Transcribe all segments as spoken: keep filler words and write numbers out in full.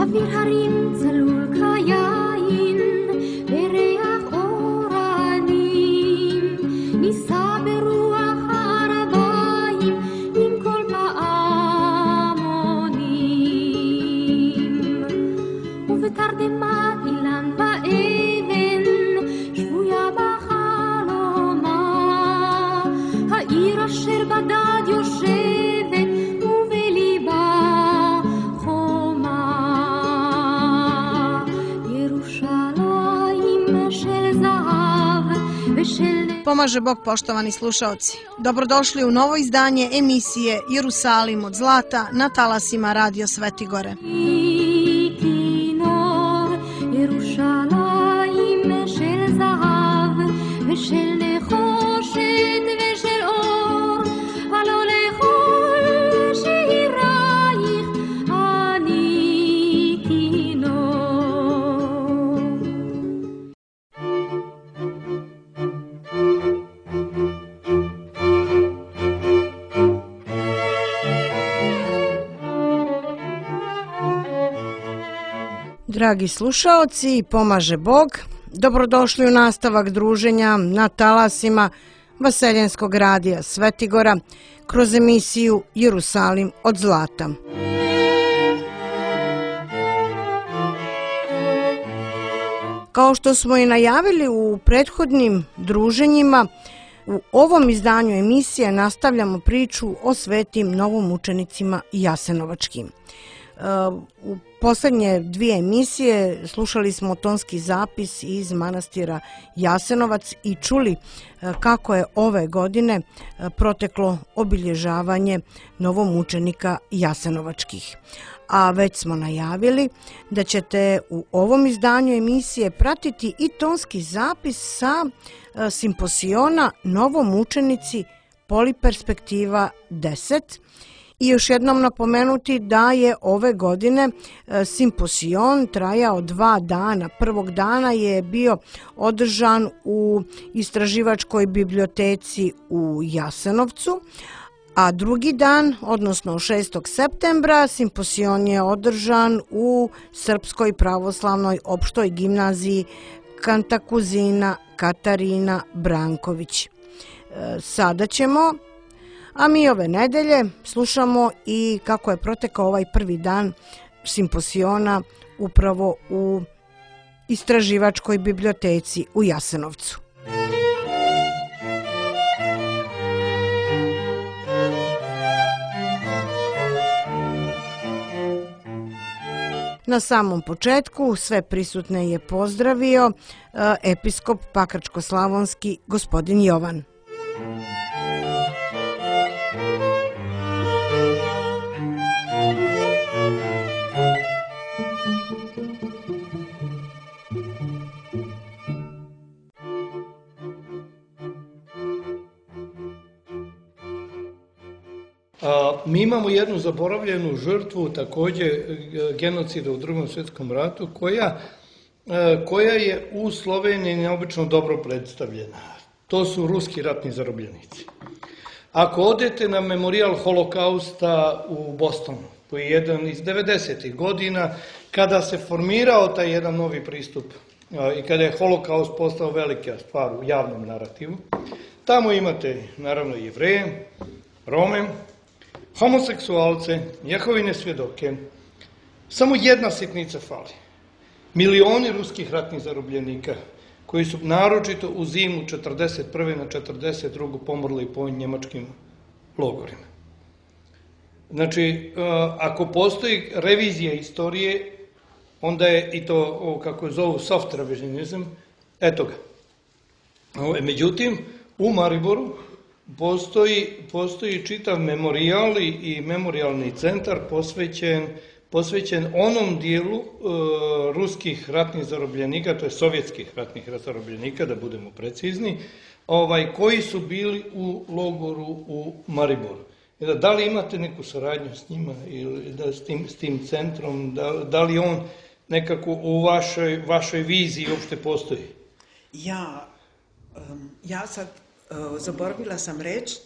אוויר הרים צלול כיין וריח אורנים נישא ברוח הערביים עם כל פעמונים ובתרדמת אילן באבן שבויה בחלומה העיר אשר בדד יושבת ובליבה Pomaže Bog, poštovani slušaoci. Dobrodošli u novo izdanje emisije Jerusalim od zlata na talasima Radio Sveti Gore. Dragi slušaoci, pomaže Bog, dobrodošli u nastavak druženja na talasima Vaseljenskog radija Svetigora kroz emisiju Jerusalim od zlata. Kao što smo i najavili u prethodnim druženjima, u ovom izdanju emisije nastavljamo priču o svetim novomučenicima jasenovačkim. U poslednje dvije emisije slušali smo tonski zapis iz manastira Jasenovac i čuli kako je ove godine proteklo obilježavanje novomučenika jasenovačkih. A već smo najavili da ćete u ovom izdanju emisije pratiti i tonski zapis sa simposiona Novomučenici Poliperspektiva deset. I još jednom napomenuti da je ove godine simposion trajao dva dana. Prvog dana je bio održan u istraživačkoj biblioteci u Jasenovcu, a drugi dan, odnosno šestog septembra, simposion je održan u Srpskoj pravoslavnoj opštoj gimnaziji Kantakuzina Katarina Branković. Sada ćemo, a mi ove nedelje slušamo i kako je protekao ovaj prvi dan simposiona upravo u istraživačkoj biblioteci u Jasenovcu. Na samom početku sve prisutne je pozdravio episkop Pakračko-slavonski gospodin Jovan. Mi imamo jednu zaboravljenu žrtvu, takođe genocida u Drugom svjetskom ratu, koja, koja je u Sloveniji neobično dobro predstavljena. To su ruski ratni zarobljenici. Ako odete na memorijal holokausta u Bostonu, koji je jedan iz devedesetih godina, kada se formirao taj jedan novi pristup i kada je holokaust postao velika stvar u javnom narativu, tamo imate naravno Jevreje, Rome, homoseksualce, Jehovine svjedoke. Samo jedna sitnica fali. Milioni ruskih ratnih zarobljenika koji su naročito u zimu četrdeset prve na četrdeset drugu pomrli po njemačkim logorima. Znači, ako postoji revizija istorije, onda je i to, kako zovu, soft revisionizam, eto ga. Međutim, u Mariboru Postoji, postoji čitav memorijal i memorijalni centar posvećen, posvećen onom dijelu e, ruskih ratnih zarobljenika, to je sovjetskih ratnih zarobljenika, da budemo precizni, ovaj, koji su bili u logoru u Mariboru. Da, da li imate neku saradnju s njima ili da, s, tim, s tim centrom, da, da li on nekako u vašoj, vašoj viziji uopšte postoji? Ja, um, ja sad zaboravila sam reći,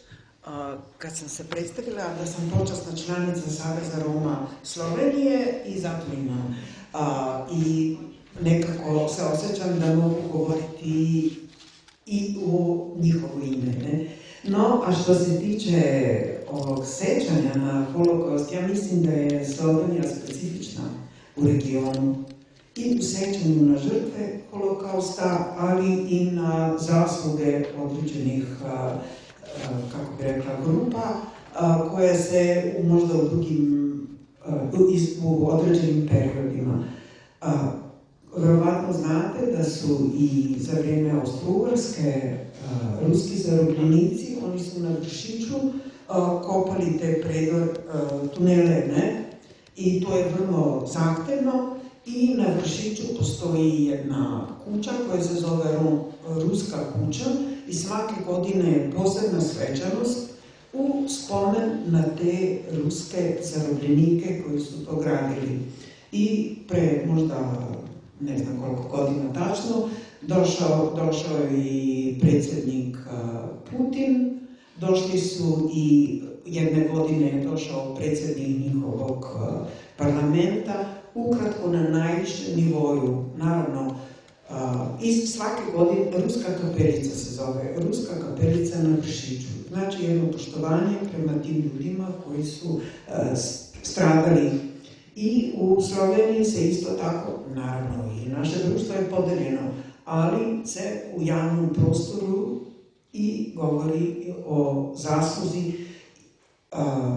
kad sam se predstavila da sam počasna članica Saveza Roma Slovenije i zato imam. I nekako se osjećam da mogu govoriti i u njihovo ime. Ne? No, a što se tiče ovog sećanja na holokaust, ja mislim da je Slovenija specifična u regionu i u sećanju na žrtve holokausta, ali i na zasluge određenih, kako bi rekla, grupa koje se možda u drugim, u određenim periodima. Vjerovatno znate da su i za vrijeme Austro-Ugarske ruski zarobljenici, oni su na Vršiću kopali te predor tunele, ne? I to je vrlo zahtevno. I na Vršiću postoji jedna kuća koja se zove Ruska kuća i svake godine je posebna svečanost u spomen na te ruske zarobljenike koji su to gradili. I pre možda ne znam koliko godina tačno, došao, došao je i predsjednik Putin, došli su i jedne godine je došao predsjednik njihovog parlamenta, ukratko na najvišem nivoju, naravno, i svake godine, Ruska kapelica se zove, Ruska kapelica na Vršiću, znači jedno poštovanje prema tim ljudima koji su stradali. I u Sloveniji se isto tako, naravno i naše društvo je podeljeno, ali se u javnom prostoru i govori o zasluzi a,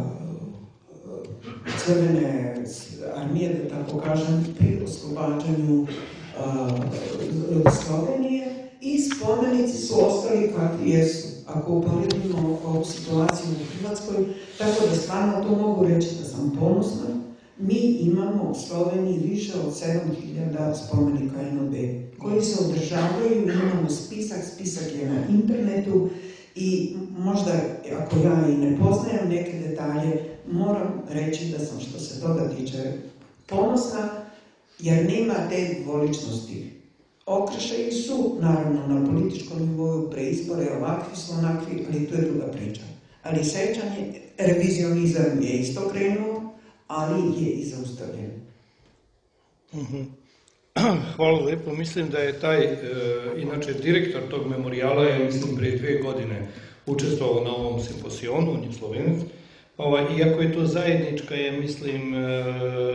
Crvene armije, da tako kažem, pri oslobađanju a, Slovenije i spomenici su ostali kakvi jesu. Ako uporedimo ovu situaciju u Hrvatskoj, tako da stvarno to mogu reći da sam ponosna. Mi imamo u Sloveniji više od sedam hiljada spomenika en o be koji se održavaju, imamo spisak, spisak je na internetu i možda, ako ja i ne poznajem neke detalje, moram reći da sam, što se toga tiče, ponosna, jer nema te dvoličnosti. Okršaji su, naravno, na političkom nivou, preizbore, ovakvi su onakvi, ali to je druga priča. Ali sećanje, revizionizam je isto krenuo, ali je i zaustavljen. Hvala lijepo. Mislim da je taj, e, inače, direktor tog memorijala je, mislim, prije dvije godine učestvovao na ovom simposijonu, on je Slovenac. Ovaj, iako je to zajednička, je, mislim, e, e,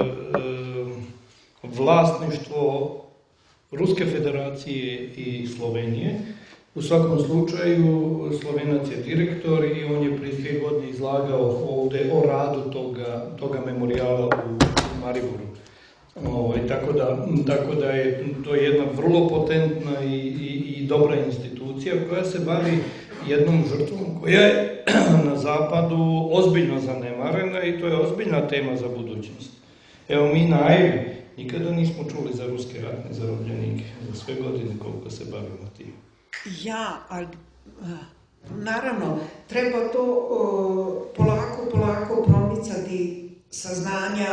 vlasništvo Ruske federacije i Slovenije. U svakom slučaju, Slovenac je direktor i on je prije dvije godine izlagao ovdje o radu toga, toga memorijala u Mariboru. Ovaj, tako, da, tako da je to jedna vrlo potentna i, i, i dobra institucija koja se bavi jednom žrtvom koja je na zapadu ozbiljno zanemarena i to je ozbiljna tema za budućnost. Evo, mi na Ajvi nikada nismo čuli za ruske ratne zarobljenike, za sve godine koliko se bavimo tim. Ja, ali naravno, treba to uh, polako, polako promicati saznanja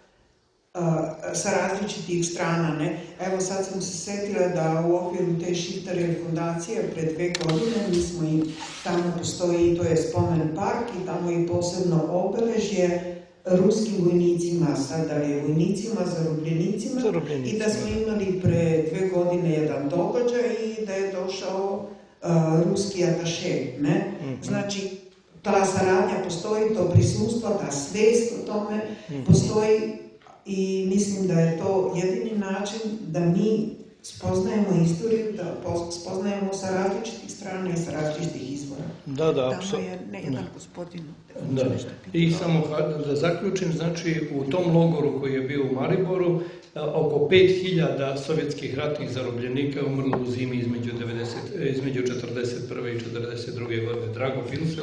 uh, sa različitih strana. Ne? Evo sad sam se sjetila da u okviru te Šiftareve fondacije pred dve godine mi smo i tamo postoji, to je spomen park i tamo je posebno obeležje ruskim vojnicima, sad da je vojnicima, zarobljenicima, zarobljenicima i da smo imali pre dve godine jedan događaj i da je došao uh, ruski ataše, ne? Mm-hmm. Znači, ta saradnja postoji, to prisustvo, ta svijest o tome mm-hmm. postoji i mislim da je to jedini način da mi spoznajemo istoriju, da spoznajemo sa različitih strana i sa različitih izvora. Da, da, apsolutno. Tamo je ne jedan gospodin. Da, i samo da zaključim, znači u tom logoru koji je bio u Mariboru, oko pet hiljada sovjetskih ratnih zarobljenika umrlo u zimi između, devedeset, između četrdeset prve i četrdeset druge godine. Drago Filsel.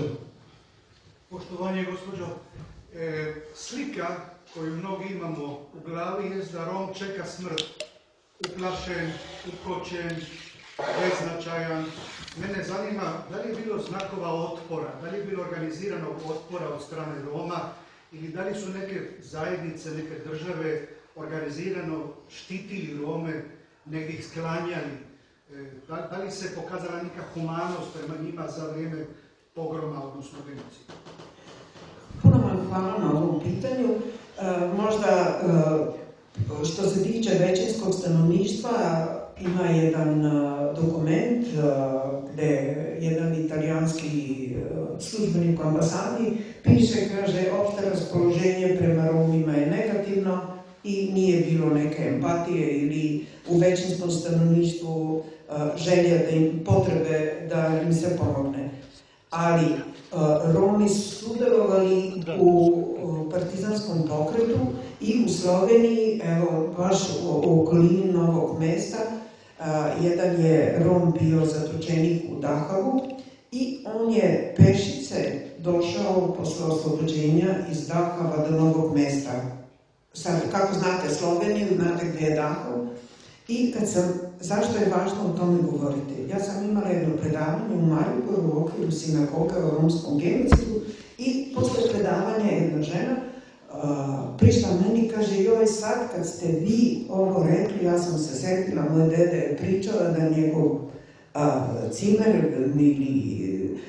Poštovanje, gospođo, e, slika koju mnogi imamo u glavi je da Rom čeka smrt. Uplašen, ukočen, beznačajan. Mene zanima da li je bilo znakova otpora, da li je bilo organiziranog otpora od strane Roma ili da li su neke zajednice, neke države organizirano štitili Rome, negdje ih sklanjali. Da, da li se pokazala neka humanost prema njima za vrijeme pogroma, odnosno genocida? Puno vam hvala na ovom pitanju. Možda što se tiče većinskog stanovništva, ima jedan dokument gdje jedan italijanski službenik u ambasadi piše, kaže, opšte raspoloženje prema Romima je negativno i nije bilo neke empatije ili u većinskom stanovništvu želje da im potrebe da im se pomogne. Ali Romi su sudjelovali u partizanskom pokretu i u Sloveniji, evo, baš u okolini Novog mesta, jedan je Rom bio zatočenik u Dahavu i on je pešice došao posle oslobođenja iz Dahava do Novog mesta. Sad, kako znate Sloveniju, znate gdje je Dahav. I kad sam, zašto je važno o tome govoriti? Ja sam imala jedno predavanje u Mariboru u okviru sinagoge o romskom genocidu i posle predavanja jedna žena uh, prišla meni i kaže, joj, sad kad ste vi ovo rekli, ja sam se setila, moj dede je pričala da njegov uh, cimer ili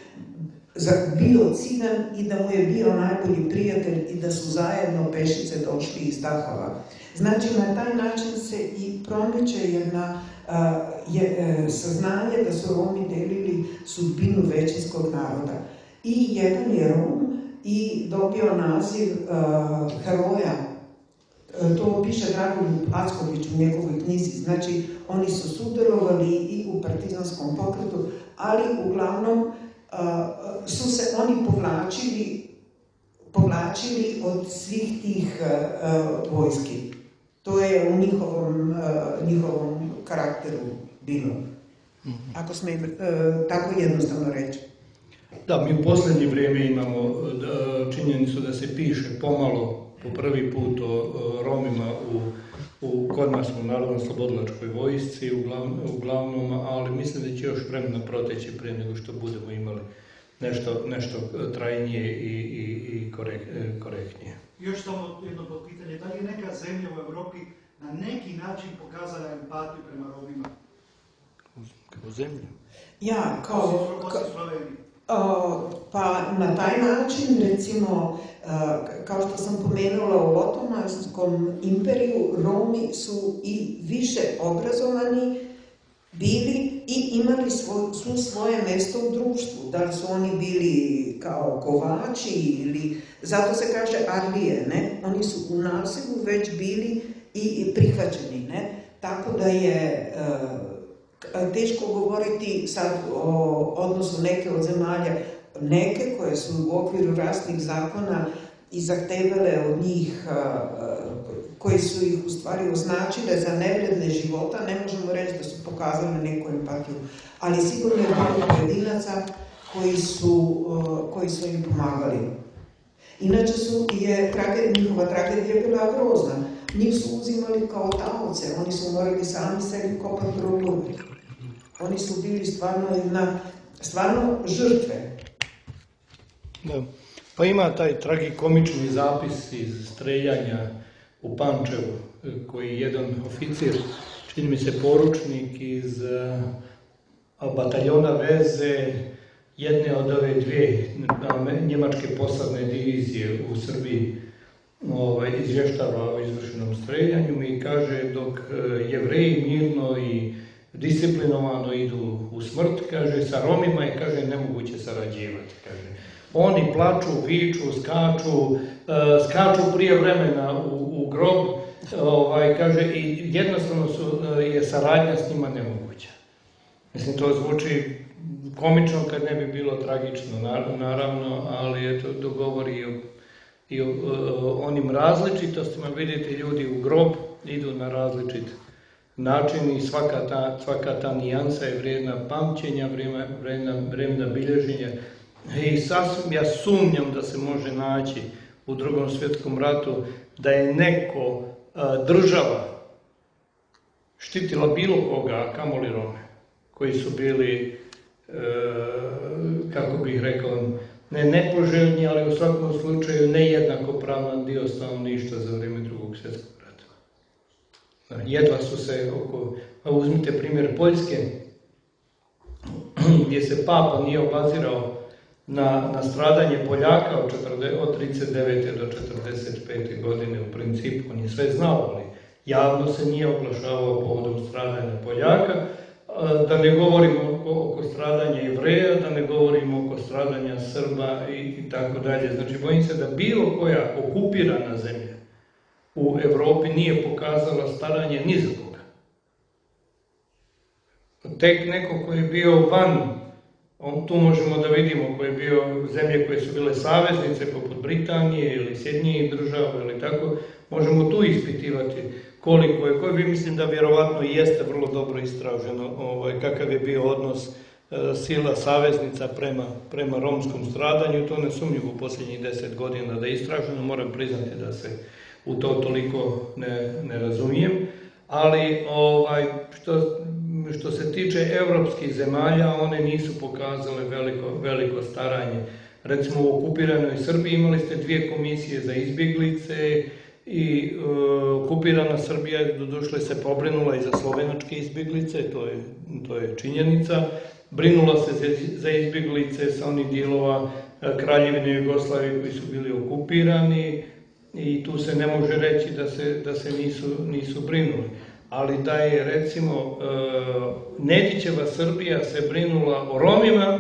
bio cigan i da mu je bio najbolji prijatelj i da su zajedno pešice došli iz Dahava. Znači, na taj način se i promiče jedna uh, je, uh, saznanje da su Romi delili sudbinu većinskog naroda. I jedan je Rom i dobio naziv uh, heroja. Uh, to piše Dragoljub Acković u njegovoj knjizi. Znači, oni su sudjelovali i u partizanskom pokretu, ali uglavnom uh, su se oni povlačili, povlačili od svih tih uh, uh, vojski. To je u njihovom, uh, njihovom karakteru bilo. Ako smijem uh, tako jednostavno reći. Da, mi u posljednje vrijeme imamo činjenicu da se piše pomalo po prvi put o Romima u, u kod nas u Narodnoj slobodilačkoj vojsci uglavnom, uglavnom, ali mislim da će još vremena proteći prije nego što budemo imali nešto, nešto trajnije i, i, i korek, korektnije. Još samo jedno potpitanje, da li je neka zemlja u Europi na neki način pokazala empatiju prema Romima? Kao zemlja? Ja, kao... Osim Slovenije. Uh, pa na taj način, recimo, uh, kao što sam pomenula u Otomanskom imperiju, Romi su i više obrazovani bili i imali svoj, su svoje mjesto u društvu. Da li su oni bili kao kovači ili, zato se kaže Arlije, ne? Oni su u naselju već bili i, i prihvaćeni, ne? Tako da je... Uh, teško govoriti sad o odnosu neke od zemalja, neke koje su u okviru rasnih zakona i zahtevale od njih, koji su ih u stvari označile za nevredne života, ne možemo reći da su pokazali neku empatiju, ali sigurno je bilo pojedinaca koji su, koji su im pomagali. Inače su, je tragedija, njihova tragedija bila grozna. Njih su uzimali kao taoce, oni su morali sami sebi kopati grobove. Oni su bili stvarno, na, stvarno žrtve. Da. Pa ima taj tragikomični zapis iz streljanja u Pančevu, koji jedan oficir, čini mi se poručnik iz uh, bataljona veze jedne od ove dvije njemačke posadne divizije u Srbiji, ovaj, izvještava o izvršenom streljanju i kaže dok uh, Jevreji mirno i disciplinovano idu u smrt, kaže, sa Romima je, kaže, nemoguće sarađivati, kaže. Oni plaču, viču, skaču, uh, skaču prije vremena u, u grob, ovaj, kaže, i jednostavno su, uh, je saradnja s njima nemoguća. Mislim, to zvuči komično kad ne bi bilo tragično, naravno, ali eto, dogovori i o, i o, o onim različitostima. Vidite, ljudi u grob idu na različit način i svaka ta, svaka ta nijansa je vrijedna pamćenja, vrijedna, vrijedna bilježenja. I sasvim ja sumnjam da se može naći u Drugom svjetskom ratu da je neko a, država štitila bilo koga, a kamoli Rome, koji su bili, e, kako bih rekao, ne nepoželjni, ali u svakom slučaju nejednakopravan dio stanovništva za vrijeme Drugog svjetskog rata. Jedva su se oko, uzmite primjer Poljske, gdje se papa nije obazirao na, na stradanje Poljaka od, od trideset devete do četrdeset pete godine u principu. On je sve znao, ali javno se nije oglašavao povodom stradanja Poljaka. Da ne govorimo oko stradanja Jevreja, da ne govorimo oko stradanja Srba i, i tako dalje. Znači, bojim se da bilo koja okupirana zemlja u Evropi nije pokazala staranje ni za koga. Tek neko koji je bio van, on, tu možemo da vidimo koji je bio zemlje koje su bile saveznice, poput Britanije ili Sjedinjenih država ili tako, možemo tu ispitivati koliko je, koji bi mislim da vjerovatno i jeste vrlo dobro istraženo ovaj, kakav je bio odnos e, sila saveznica prema, prema romskom stradanju. To ne sumnjivo u posljednjih deset godina da je istraženo, moram priznati da se u to toliko ne, ne razumijem, ali ovaj, što, što se tiče evropskih zemalja, one nisu pokazale veliko, veliko staranje. Recimo u okupiranoj Srbiji imali ste dvije komisije za izbjeglice, i uh, okupirana Srbija doduše se pobrinula i za slovenačke izbjeglice, to je, to je činjenica. Brinula se za, za izbjeglice sa onih dijelova uh, Kraljevine Jugoslavije koji su bili okupirani i tu se ne može reći da se, da se nisu, nisu brinuli. Ali da je recimo uh, Nedićeva Srbija se brinula o Romima,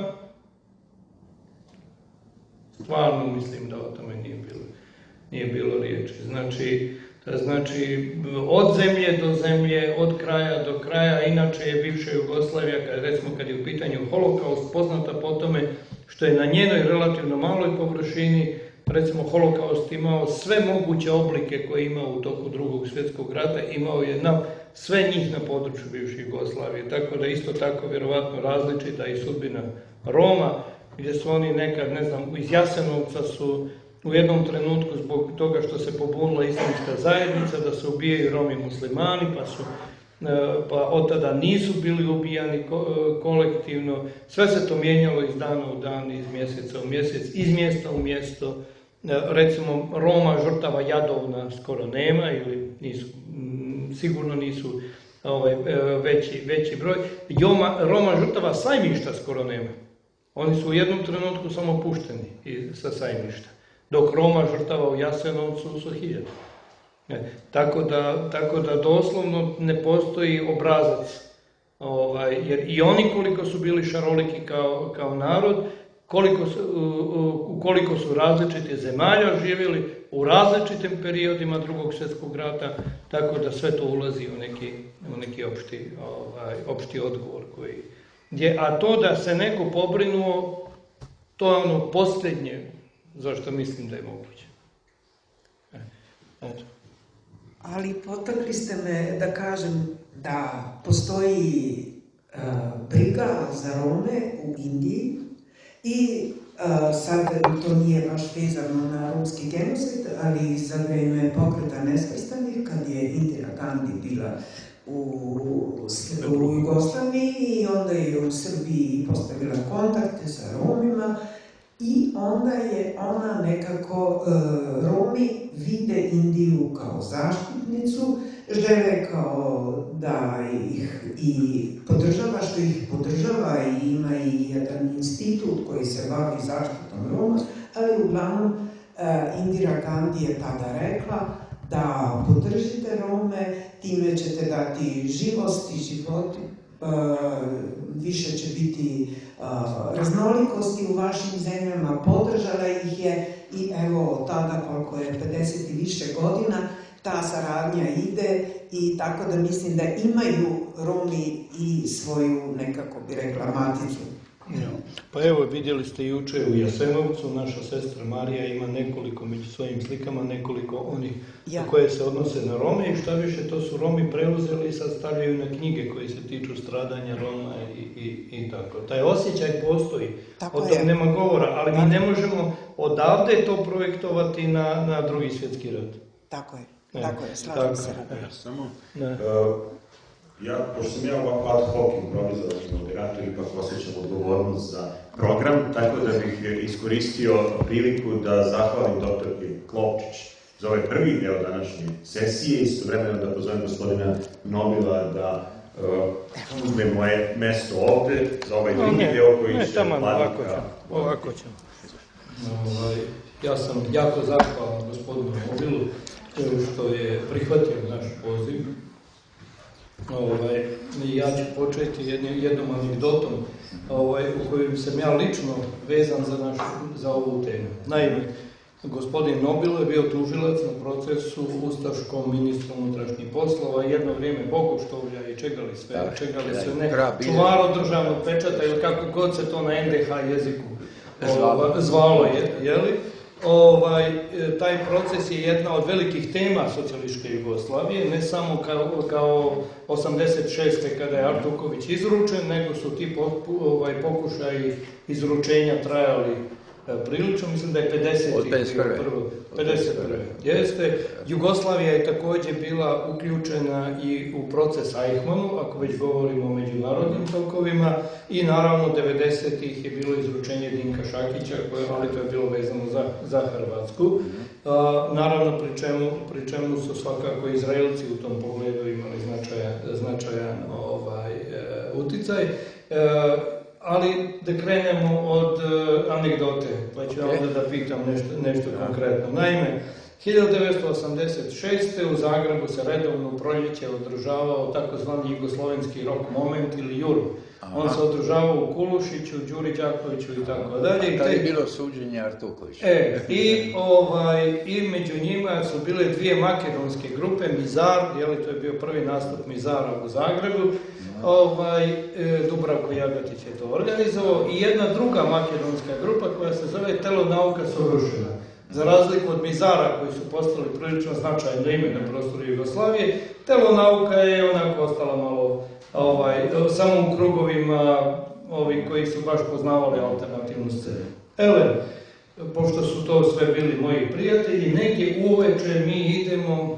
stvarno mislim da o tome nije bilo. Nije bilo riječi. Znači, znači, od zemlje do zemlje, od kraja do kraja, inače je bivša Jugoslavija, kad, recimo kad je u pitanju holokaust, poznata po tome što je na njenoj relativno maloj površini, recimo holokaust imao sve moguće oblike koje je imao u toku drugog svjetskog rata, imao je na, sve njih na području bivše Jugoslavije, tako da isto tako vjerovatno različita i sudbina Roma, gdje su oni nekad, ne znam, iz Jasenovca su u jednom trenutku zbog toga što se pobunila islamska zajednica, da se ubijaju Romi muslimani, pa su pa od tada nisu bili ubijani kolektivno. Sve se to mijenjalo iz dana u dan, iz mjeseca u mjesec, iz mjesta u mjesto. Recimo, Roma žrtava Jadovna skoro nema, ili nisu, sigurno nisu ovaj, veći, veći broj. Joma, Roma žrtava Sajmišta skoro nema. Oni su u jednom trenutku samo pušteni sa Sajmišta, dok Roma žrtava u Jasenovcu su hiljade. E, tako, da, tako da doslovno ne postoji obrazac, ovaj, jer i oni koliko su bili šaroliki kao, kao narod, koliko su, u, koliko su različite zemalja živjeli u različitim periodima drugog svjetskog rata, tako da sve to ulazi u neki, u neki opšti, ovaj, opšti odgovor koji je. A to da se neko pobrinuo, to je ono posljednje zašto mislim da je moguće. E, eto. Ali potakli ste me da kažem da postoji uh, briga za Rome u Indiji i uh, sad to nije baš vezano na romski genocid, ali za vrijeme pokreta nesvrstanih, kad je Indira Gandhi bila u, u Jugoslaviji i onda je u Srbiji postavila kontakte sa Romima. I onda je ona nekako, e, Romi vide Indiju kao zaštitnicu, žele kao da ih i podržava, što ih podržava i ima i jedan institut koji se bavi zaštitom Roma, ali uglavnom e, Indira Gandhi je tada rekla da podržite Rome, time ćete dati živost i život, Uh, više će biti uh, raznolikosti u vašim zemljama, podržala ih je i evo tada koliko je pedeset i više godina ta saradnja ide i tako da mislim da imaju Romi i svoju, nekako bi rekla, maticu. Ja. Pa evo, vidjeli ste juče u Jasenovcu, naša sestra Marija ima nekoliko, među svojim slikama, nekoliko onih ja. koje se odnose na Rome i šta više, to su Romi preuzeli i sad stavljaju na knjige koje se tiču stradanja Roma i, i, i tako. Taj osjećaj postoji, tako o tom je. Nema govora, ali tako. Mi ne možemo odavde to projektovati na, na drugi svjetski rat. Tako je, e, tako je, slažem se. Ja, samo... Uh, Ja, pošto sam ja ovako ad hoc improvizovani moderator, ipak osjećam odgovornost za program, tako da bih iskoristio priliku da zahvalim doktorki Klopčić za ovaj prvi deo današnje sesije i istovremeno da pozovem gospodina Nobila da uzme moje mesto ovde, za ovaj drugi deo koji će... Ne, tamo, ovako ćemo. Ovako ćemo. Ovaj, ja sam jako zahvalan gospodinu Mobilu što je prihvatio naš poziv. Ovaj, ja ću početi jednim, jednom anegdotom ovaj, u kojoj sam ja lično vezan za, naš, za ovu temu. Naime, gospodin Nobil je bio tužilac na procesu ustaškom ministru unutrašnjih poslova, jedno vrijeme Bogoštovlja i čega li sve, da, čega li sve ne, čuvaro državnog pečata ili kako god se to na en de ha jeziku zvalo, zvalo je, jeli? Ovaj, taj proces je jedna od velikih tema socijalističke Jugoslavije, ne samo kao, kao osamdeset šeste kada je Artuković izručen, nego su ti ovaj, pokušaji izručenja trajali prilično, mislim da je pedeset. Od pedeset prve. pedeset prve. Jeste. Jugoslavija je također bila uključena i u proces Eichmannu, ako već govorimo o međunarodnim tokovima, i naravno devedesetih je bilo izručenje Dinka Šakića, koje, ali to je bilo vezano za, za Hrvatsku. A, naravno, pri čemu, pri čemu su svakako Izraelci u tom pogledu imali značajan, značajan ovaj, e, uticaj. E, Ali da krenemo od uh, anegdote, pa ću ja onda da pitam nešto, nešto konkretno. Naime, hiljadu devetsto osamdeset šeste. u Zagrebu se redovno u proljeće održavao takozvani jugoslovenski rock moment ili Juru. On se održavao u Kulušiću, Đuri Đakoviću i tako dalje. Tada je bilo suđenje Artukovića. E, i, ovaj, i među njima su bile dvije makedonske grupe, Mizar, jeli, to je bio prvi nastup Mizara u Zagrebu, ovaj, Dubravko Jagatić je to organizovao, i jedna druga makedonska grupa koja se zove Telonauka Sorušina. Za razliku od Mizara koji su postali prilično značajno ime na prostoru Jugoslavije, Telonauka je onako ostala malo ovaj, samo u krugovima ovi koji su baš poznavali alternativnu scenu. Ele, pošto su to sve bili moji prijatelji, negdje uveče mi idemo,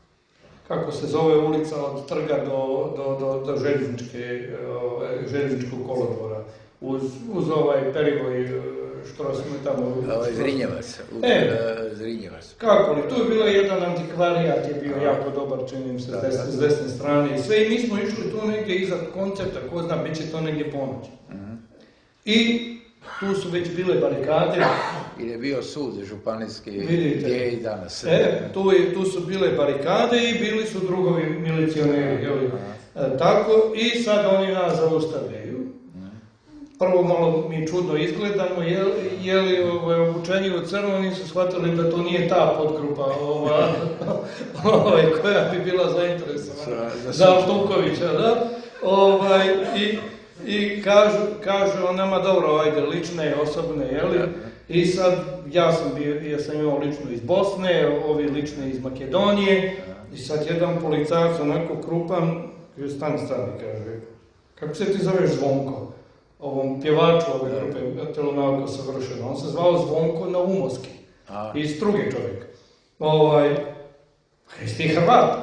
kako se zove ulica, od trga do, do, do, do željezničke, željezničkog kolodvora, uz, uz ovaj perivoj što smo tamo... Ovaj Zrinjevac, u e, Zrinjevac. Kako li, tu je bilo jedan antikvarijat, je bio jako dobar, činim se, da, s desne strane i sve, i mi smo išli tu negdje iza koncerta, ko zna, bit će to negdje ponoć. Uh-huh. I tu su već bile barikade. Ili je bio sud županijski, vidite, gdje je i danas. E, tu, je, tu su bile barikade i bili su drugovi milicioneri, jel? E, tako, i sad oni nas zaustavljaju. Prvo malo mi čudno izgledamo, je, je li ovaj, obučenje u crno, oni su shvatili da to nije ta podgrupa ova, ovaj, koja bi bila zainteresovana za, za Artukovića, da? Ovaj, i, i kažu, kažu on nama, dobro, ajde, lične, osobne, jeli? I sad, ja sam, bio, ja sam imao lično iz Bosne, ovi lične iz Makedonije, i sad jedan policajac onako krupan, kaže, stani, stani, kaže, kako se ti zoveš, Zvonko? Ovom pjevaču ove grupe Telonauka Savršena. On se zvao Zvonko Naumovski. A. Iz Struge čovjek. Ovaj, jesi ti Hrvat?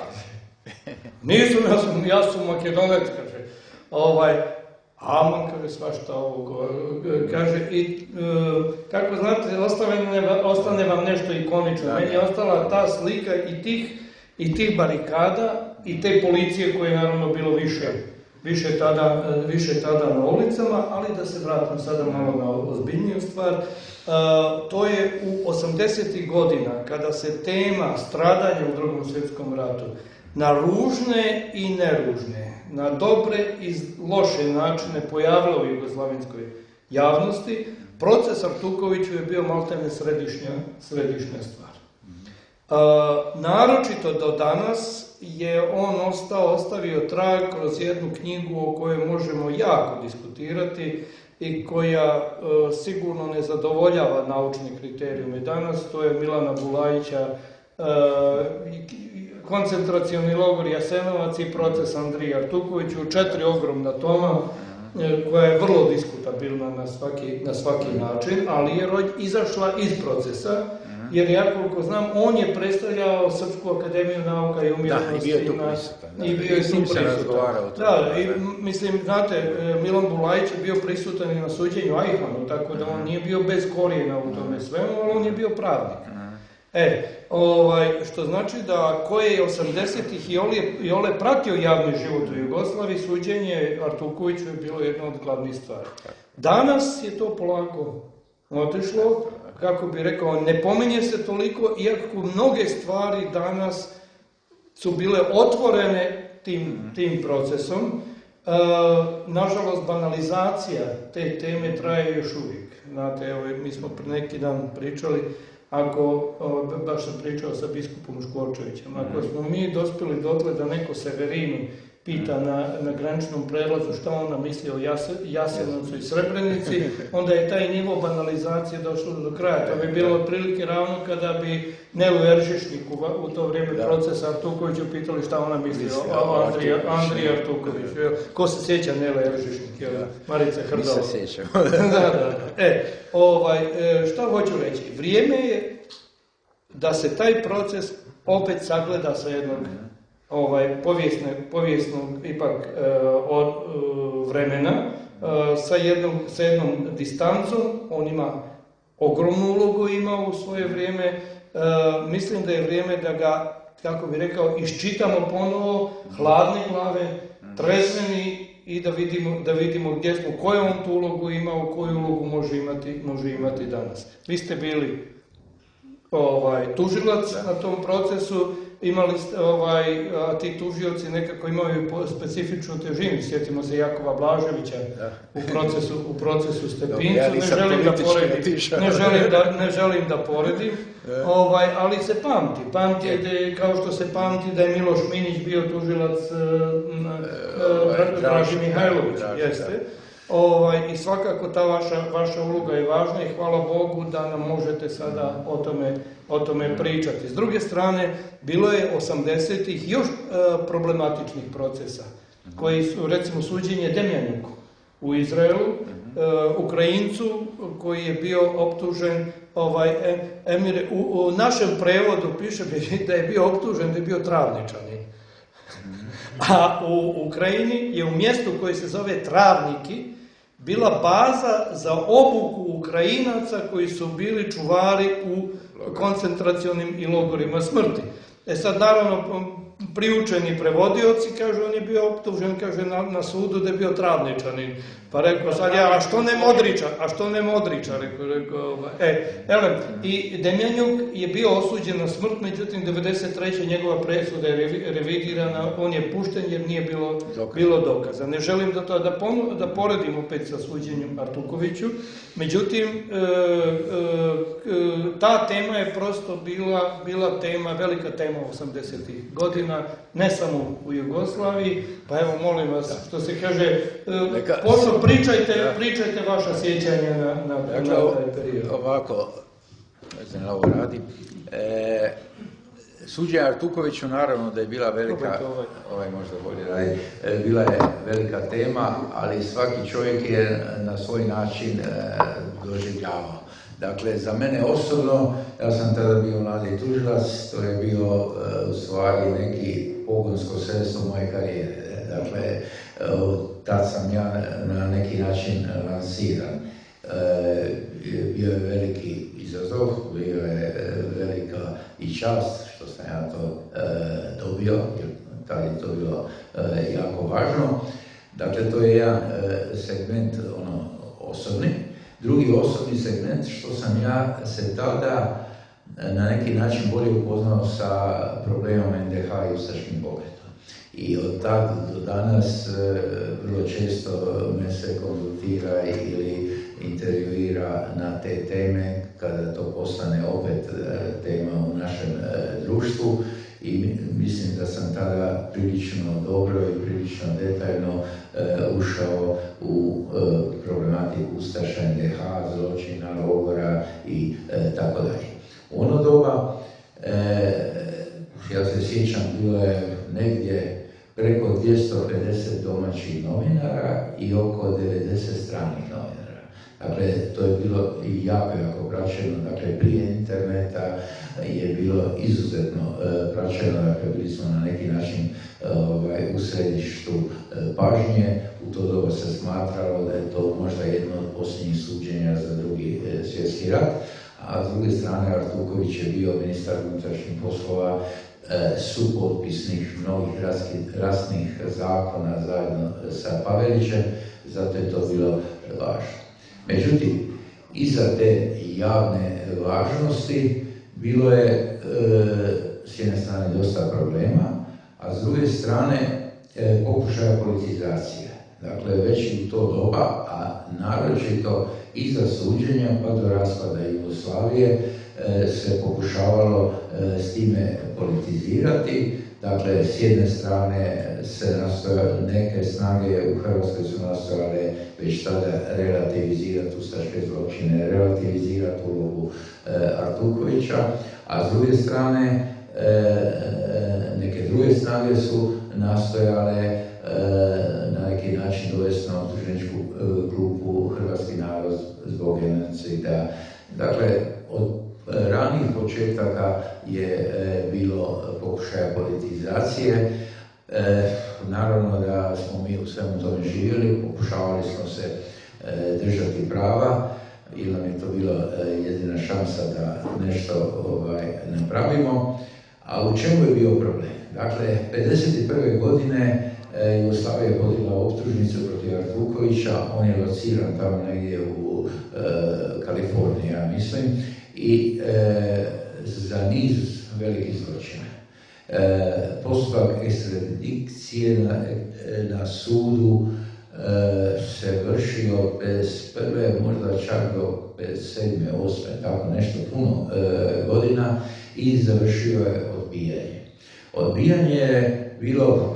Nisam, ja sam, ja sam Makedonac, kaže. Ovaj, aman, kaže, svašta ovo, kaže, i kako znate, ostane, ostane vam nešto ikonično. Da, meni je ostala ta slika i tih, i tih barikada, i te policije koje je naravno bilo više. Više tada, više tada na ulicama, ali da se vratim sada malo na ozbiljniju stvar. Uh, to je u osamdesetih godina, kada se tema stradanja u Drugom svjetskom ratu na ružne i neružne, na dobre i loše načine pojavila u jugoslavenskoj javnosti, proces Artukoviću je bio maltene središnja, središnja stvar. Uh, naročito do danas je on ostao, ostavio trag kroz jednu knjigu o kojoj možemo jako diskutirati i koja e, sigurno ne zadovoljava naučne kriterijume danas. To je Milana Bulajića, e, koncentracioni logor Jasenovac i proces Andrije Artukovića u četiri ogromna toma, e, koja je vrlo diskutabilna na svaki, na svaki način, ali je izašla iz procesa. Jer ja koliko znam, on je predstavljao Srpsku akademiju nauka i umjetnosti. Da, i bio je tu prisutan. I bio je tu prisutan. Da, i mislim, znate, Milan Bulajić je bio prisutan i na suđenju Eichmannu, tako da on nije bio bez korijena u tome svemu, ali on je bio pravnik. E, ovaj, što znači da ko je osamdesetih i ole, i ole pratio javni život u Jugoslaviji, suđenje Artukoviću je bilo jedna od glavnih stvari. Danas je to polako otišlo, kako bi rekao, ne pominje se toliko, iako mnoge stvari danas su bile otvorene tim, tim procesom. E, nažalost, banalizacija te teme traje još uvijek. Znate, evo, mi smo pre neki dan pričali, ako, baš sam pričao sa biskupom Škorčevićem, ako smo mi dospjeli dotle da neko Severinu pita na, na graničnom prelazu šta ona misli o Jas, Jasenovcu i Srebrenici, onda je taj nivo banalizacije došlo do kraja. To bi bilo otprilike ravno kada bi Nelu Eržišniku u to vrijeme da. procesa Artukoviću pitali šta ona misli o, o Andriji, Andriji Artukoviću. Ko se sjeća Nele Eržišnik? Jel? Marica Hrdola. Mi se sjećamo. da, da. E, ovaj, šta hoću reći? Vrijeme je da se taj proces opet sagleda sa jednog ovaj, povijesne, povijesnog ipak e, od e, vremena, e, sa, jednom, sa jednom distancom. On ima ogromnu ulogu imao u svoje vrijeme. E, mislim da je vrijeme da ga, kako bi rekao, iščitamo ponovo, hladne glave, trezveni i da vidimo, da vidimo gdje smo, koju on tu ulogu imao, koju ulogu može imati, može imati danas. Vi ste bili ovaj, tužilac na tom procesu, imali ste, ovaj, a ti tužioci nekako imaju specifičnu težinu. Sjetimo se Jakova Blaževića u procesu, u procesu Stepincu. Ja ne želim da poredim, ne želim da, ne želim da poredim, ovaj, ali se pamti. Pamti je, kao što se pamti da je Miloš Minić bio tužilac uh, Draži Mihajlović. Jeste. Ovaj, I svakako ta vaša, vaša uloga je važna i hvala Bogu da nam možete sada o tome, o tome pričati. S druge strane, bilo je osamdesetih još e, problematičnih procesa, koji su, recimo, suđenje Demjanjuku u Izraelu, e, Ukrajincu koji je bio optužen, ovaj, emir, u, u našem prevodu piše da je bio optužen da je bio travničanin. A u Ukrajini je u mjestu koje se zove Travniki bila baza za obuku Ukrajinaca koji su bili čuvari u koncentracionim i logorima smrti. E sad, naravno, priučeni prevodioci, kaže, on je bio optužen, kaže, na, na sudu da je bio travničanin. Pa rekao sad ja, a što ne Modrića? A što ne Modrića? Rekao, rekao, e, elem, i Demjanjuk je bio osuđen na smrt, međutim, devedeset treće njegova presuda je revidirana, on je pušten jer nije bilo, bilo dokaza. Ne želim da to, da, ponu, da poredim opet sa suđenjem Artukoviću, međutim, e, e, ta tema je prosto bila, bila tema, velika tema osamdesetih godina, ne samo u Jugoslaviji, pa evo, molim vas, što se kaže, posao, pričajte, pričajte vaša sjećanja na, na, dakle, na taj period. Ovako, ne znam da ovo radi, e, suđenje Artukoviću naravno da je bila velika, ovaj, ovaj možda bolje radi, e, bila je velika tema, ali svaki čovjek je na svoj način e, doživljavao. Dakle, za mene osobno, ja sam tada bio mladi tužilac, to je bilo uh, u stvari neki pogonsko sredstvo moje karijere. Dakle, uh, tad sam ja na neki način lansiran. Uh, bio je veliki izazov, bio je uh, velika i čast što sam ja to uh, dobio, jer tad je to bilo uh, jako važno. Dakle, to je jedan uh, segment ono, osobni. Drugi osobni segment što sam ja se tada na neki način bolje upoznao sa problemom en de ha i ustaškim pokretom. I od tad do danas vrlo često me se konzultira ili intervjuira na te teme kada to postane opet tema u našem društvu. I mislim da sam tada prilično dobro i prilično detaljno uh, ušao u uh, problematiku ustaša, en de ha, zločina, logora i uh, tako dalje. U ono doba, uh, ja se sjećam, bilo je negdje preko dvjesto pedeset domaćih novinara i oko devedeset stranih novinara. Dakle, to je bilo i jako, jako praćeno, dakle, prije interneta je bilo izuzetno e, praćeno, dakle, bili smo na neki način e, ovaj, u središtu e, pažnje, u to doba se smatralo da je to možda jedno od posljednjih suđenja za drugi e, svjetski rat, a s druge strane Artuković je bio ministar unutrašnjih poslova, supotpisnih mnogih rasnih zakona zajedno sa Pavelićem, zato je to bilo važno. Međutim, iza te javne važnosti bilo je e, s jedne strane dosta problema, a s druge strane e, pokušaja politizacije. Dakle, već i u to doba, a naročito iza suđenja pa do raspada Jugoslavije e, se pokušavalo e, s time politizirati. Dakle, s jedne strane se nastoja, neke snage u Hrvatskoj su nastojale već tada relativizirati ustaške zločine, relativizirati ulogu e, Artukovića, a s druge strane e, neke druge snage su nastojale e, na neki način dovesti na optuženičku e, grupu hrvatski narod zbog genocida. Dakle, od ranih početaka je e, bilo pokušaja politizacije. E, naravno da smo mi u svemu tome živjeli, pokušavali smo se e, držati prava, ili nam je to bila e, jedina šansa da nešto ovaj, napravimo. A u čemu je bio problem? Dakle, pedeset prve godine e, Jugoslavija je podigla optužnicu protiv Artukovića, on je lociran tamo negdje u e, Kaliforniji, ja mislim, i e, za niz velikih zločina. E, postupak ekstradikcije na, na sudu e, se vršio bez prve, možda čak do pedeset sedme, osme, tako nešto puno e, godina i završio je odbijanje. Odbijanje je bilo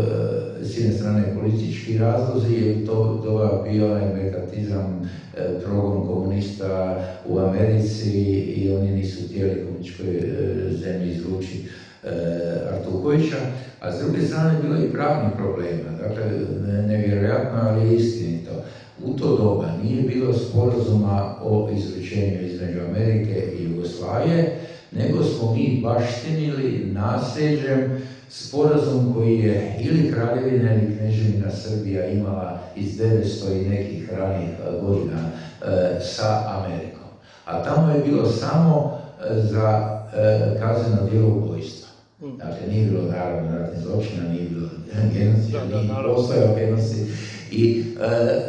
e, s jedne strane politički razlozi, jer to doba bio onaj mekatizam, e, progon komunista u Americi i oni nisu htjeli komunističkoj e, zemlji izručiti e, Artukovića, a s druge strane bilo i pravnih problema. Dakle, nevjerojatno, ali istinito. U to doba nije bilo sporazuma o izručenju između Amerike i Jugoslavije, nego smo mi baštinili nasljeđem sporazum koji je ili Kraljevina ili Kneževina Srbija imala iz devetsto i nekih ranih godina e, sa Amerikom. A tamo je bilo samo e, za e, kazneno djelo ubojstva. Dakle, nije bilo naravno ratnih zločina, nije bilo genocida, nije postojao genocid. I e, e,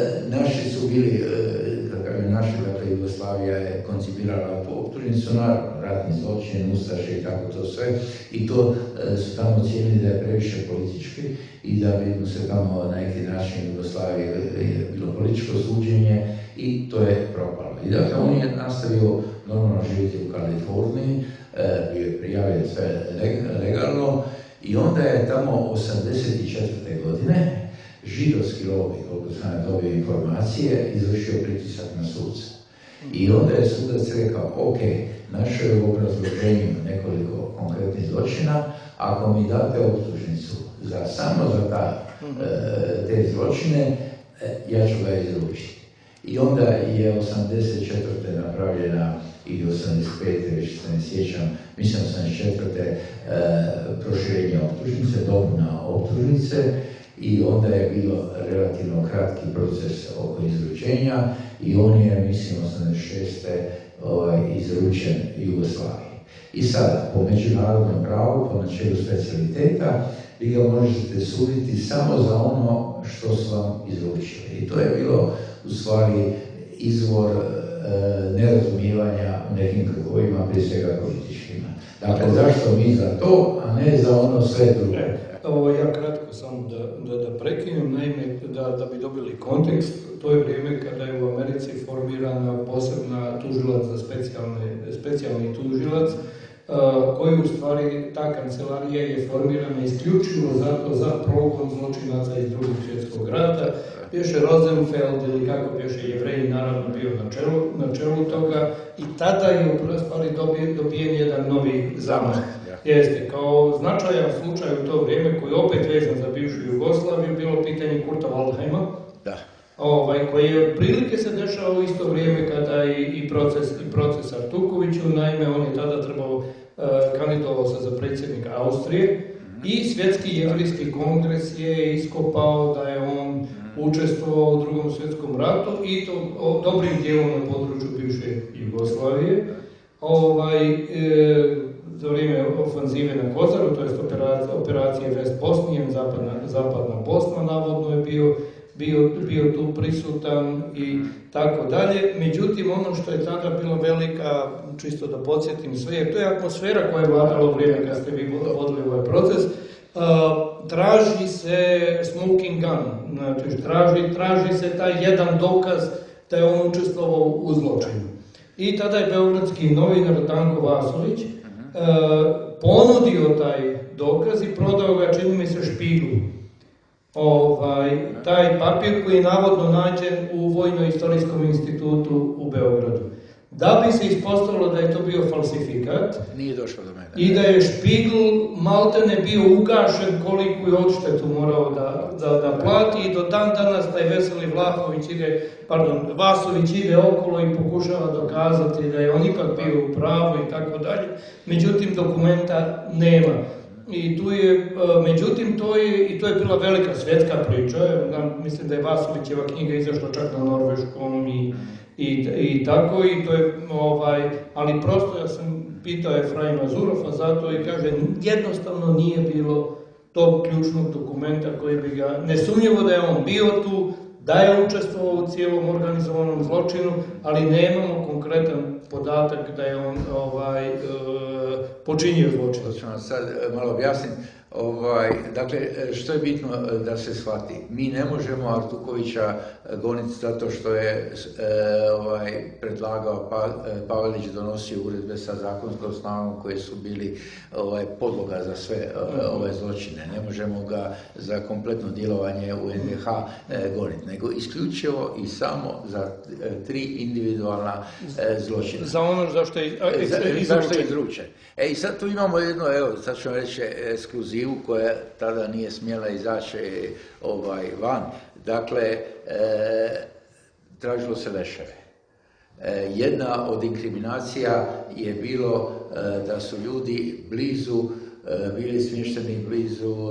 naši su bili, e, dakle, naši, dakle, Jugoslavija je koncipirala po optužnicu, naravno, ratni zločin, ustaše i tako to sve, i to e, su tamo ocijenili da je previše politički i da bi mu se tamo na neki način Jugoslavije je bilo političko suđenje i to je propalo. I dakle, on je nastavio normalno živjeti u Kaliforniji, e, bio je prijavljen sve legalno i onda je tamo osamdeset četvrte godine židovski lobij, koliko sam ja dobio informacije, izvršio pritisak na suca. I onda je sudac rekao, ok, našao je u obrazloženju nekoliko konkretnih zločina, ako mi date optužnicu za, samo za ta, e, te zločine, e, ja ću ga izručiti. I onda je osamdeset četvrte napravljena i osamdeset pete, već se ne sjećam, mislim osamdeset četvrte E, proširenje optužnice, dopuna optužnice, i onda je bilo relativno kratki proces oko izručenja i on je, mislim, osamdeset šeste ovaj, izručen Jugoslaviji. I sad, po međunarodnom pravu, po načelu specialiteta, vi ga možete suditi samo za ono što su vam izručili. I to je bilo, u stvari, izvor e, nerazumijevanja u nekim krugovima, prije svega političkima. Dakle, zašto mi za to, a ne za ono sve drugo? Ovo ja kratko samo da, da, da prekinem, naime da, da bi dobili kontekst, to je vrijeme kada je u Americi formirana posebna tužilac za specijalne, specijalni tužilac, uh, koji u stvari, ta kancelarija je formirana isključivo zato za progon zločinaca iz drugog svjetskog rata. Pješe Rosenfeld ili kako pješe Jevreji, naravno bio na čelu, na čelu toga, i tada je u stvari dobijen, dobijen jedan novi zamah. Jeste, kao značajan slučaj u to vrijeme, koji je opet vezan za bivšu Jugoslaviju, bilo pitanje Kurta Waldheima, da. Ovaj, koji je prilike se dešao u isto vrijeme kada i, i, proces, i proces Artukoviću, naime on je tada trebao, uh, kandidovao se za predsjednika Austrije, mm-hmm. i Svjetski jevrijski kongres je iskopao da je on učestvovao u drugom svjetskom ratu i to o, dobrim dijelom na području bivše Jugoslavije. Ovaj, e, za vrijeme ofanzive na Kozaru, to je operacija, operacije West Bosnijan, zapadna, zapadna Bosna, navodno je bio, bio, bio tu prisutan i tako dalje. Međutim, ono što je tada bilo velika, čisto da podsjetim sve, jer to je atmosfera koja je vladala u vrijeme kad ste vi vodili ovaj proces, uh, traži se smoking gun, znači traži, traži se taj jedan dokaz da je on učestvovao u zločinu. I tada je beogradski novinar Danko Vasović uh, ponudio taj dokaz i prodao ga, čini mi se, Špiglu. Ovaj, taj papir koji je navodno nađen u Vojno-istorijskom institutu u Beogradu. Da bi se ispostavilo da je to bio falsifikat, nije došlo do mene. I da je Špigl maltene bio ugašen koliko je odštetu morao da, da, da plati i do dan danas taj Veseli Vlahović ide, pardon, Vasović ide okolo i pokušava dokazati da je on ipak bio u pravu i tako dalje. Međutim, dokumenta nema. I tu je, međutim, to je, i to je bila velika svjetska priča. Mislim da je Vasovićeva knjiga izašla čak na norveškom i, i, i tako. I to je, ovaj, ali prosto ja sam pitao Efraima Zurofa zato i kaže, jednostavno nije bilo tog ključnog dokumenta koji bi ga, nesumnjivo da je on bio tu, da je učestvovao u cijelom organizovanom zločinu, ali nemamo konkretan podatak da je on ovaj, e, počinio zločin. To ću vam sad malo objasniti. Ovaj, dakle, što je bitno da se shvati? Mi ne možemo Artukovića goniti zato što je e, ovaj, predlagao pa, Pavelić donosio uredbe sa zakonskom snagom koje su bili ovaj, podloga za sve e, ove zločine. Ne možemo ga za kompletno djelovanje u en de ha e, goniti, nego isključivo i samo za e, tri individualna e, zločina. Za ono zašto je izručen. Zašto je izručen. E i sad tu imamo jedno, evo, sad ću vam reći ekskluzivu koja tada nije smjela izaći ovaj, van. Dakle, e, tražilo se leševe. E, jedna od inkriminacija je bilo e, da su ljudi blizu, e, bili smješteni blizu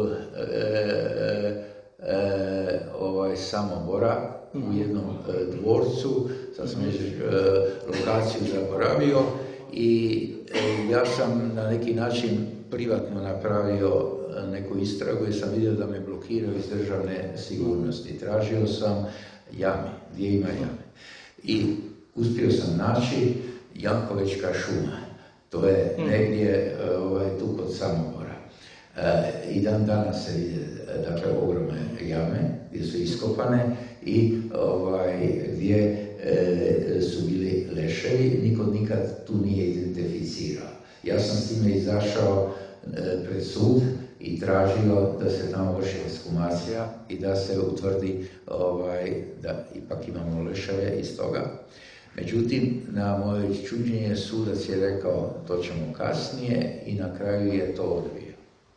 e, e, ovaj, Samobora u jednom e, dvorcu, sad sam već e, lokaciju zaboravio i e, ja sam na neki način privatno napravio neku istragu i sam vidio da me blokiraju iz državne sigurnosti. Tražio sam jame, gdje ima jame. I uspio sam naći Jankovečka šuma. To je negdje ovaj, tu kod Samobora. E, I dan danas se vide dakle, ogromne jame gdje su iskopane i ovaj, gdje e, su bili leševi. Niko nikad tu nije identificirao. Ja sam s time izašao e, pred sud i tražio da se tamo vrši ekshumacija i da se utvrdi ovaj, da ipak imamo leševe iz toga. Međutim, na moje čuđenje sudac je rekao to ćemo kasnije i na kraju je to odbio.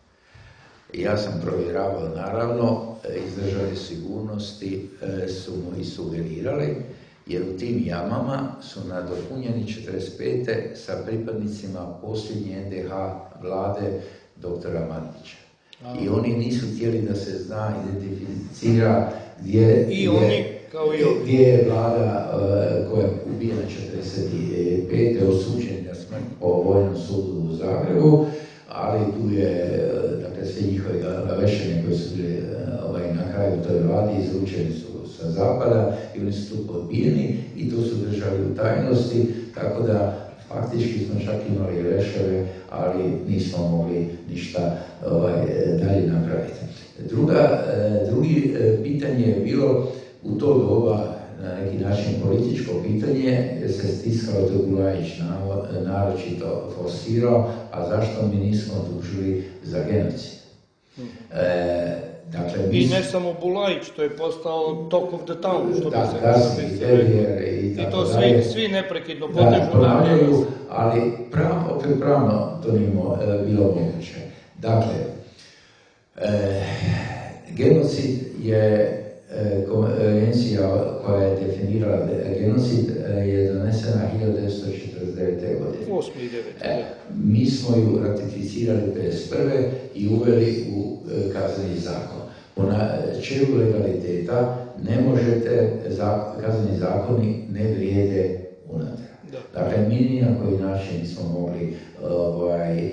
Ja sam provjeravao, naravno, iz državne sigurnosti su mu i sugerirali, jer u tim jamama su nadopunjeni četrdeset pete sa pripadnicima posljednje en de ha vlade doktora Mandića. I oni nisu htjeli da se zna, identificira gdje, I gdje, oni, kao i gdje je vlada uh, koja je ubijena četrdeset pete osuđena na smrt po vojnom sudu u Zagrebu, ali tu je, dakle, sve njihove lešine koji su bili ovaj, na kraju u toj vladi izručeni su sa zapada i oni su tu pobijeni i to su držali u tajnosti, tako da faktički smo čak imali leševe, ali nismo mogli ništa ovaj, dalje napraviti. Druga, drugi pitanje je bilo u to doba na neki način političko pitanje, jer se stiskalo da Gulajić naročito forsirao, a zašto mi nismo tužili za genocid. E, dakle, I ne samo Bulajić, to je postao talk of the town, što da, bi se kasni, Terijer i tako I to dalje. svi, svi neprekidno Da, potežu. ponavljaju, ali prav, opet pravno to nije e, bilo moguće. Dakle, e, genocid je konvencija koja je definirala genocid je donesena hiljadu devetsto četrdeset devete. godine. osme i devete. E, mi smo ju ratificirali pedeset prve i uveli u e, kazneni zakon. Ona, načelu legaliteta ne možete, kazneni zakoni ne vrijede unatrag. Dakle, mi ni na koji način nismo mogli ovaj, e,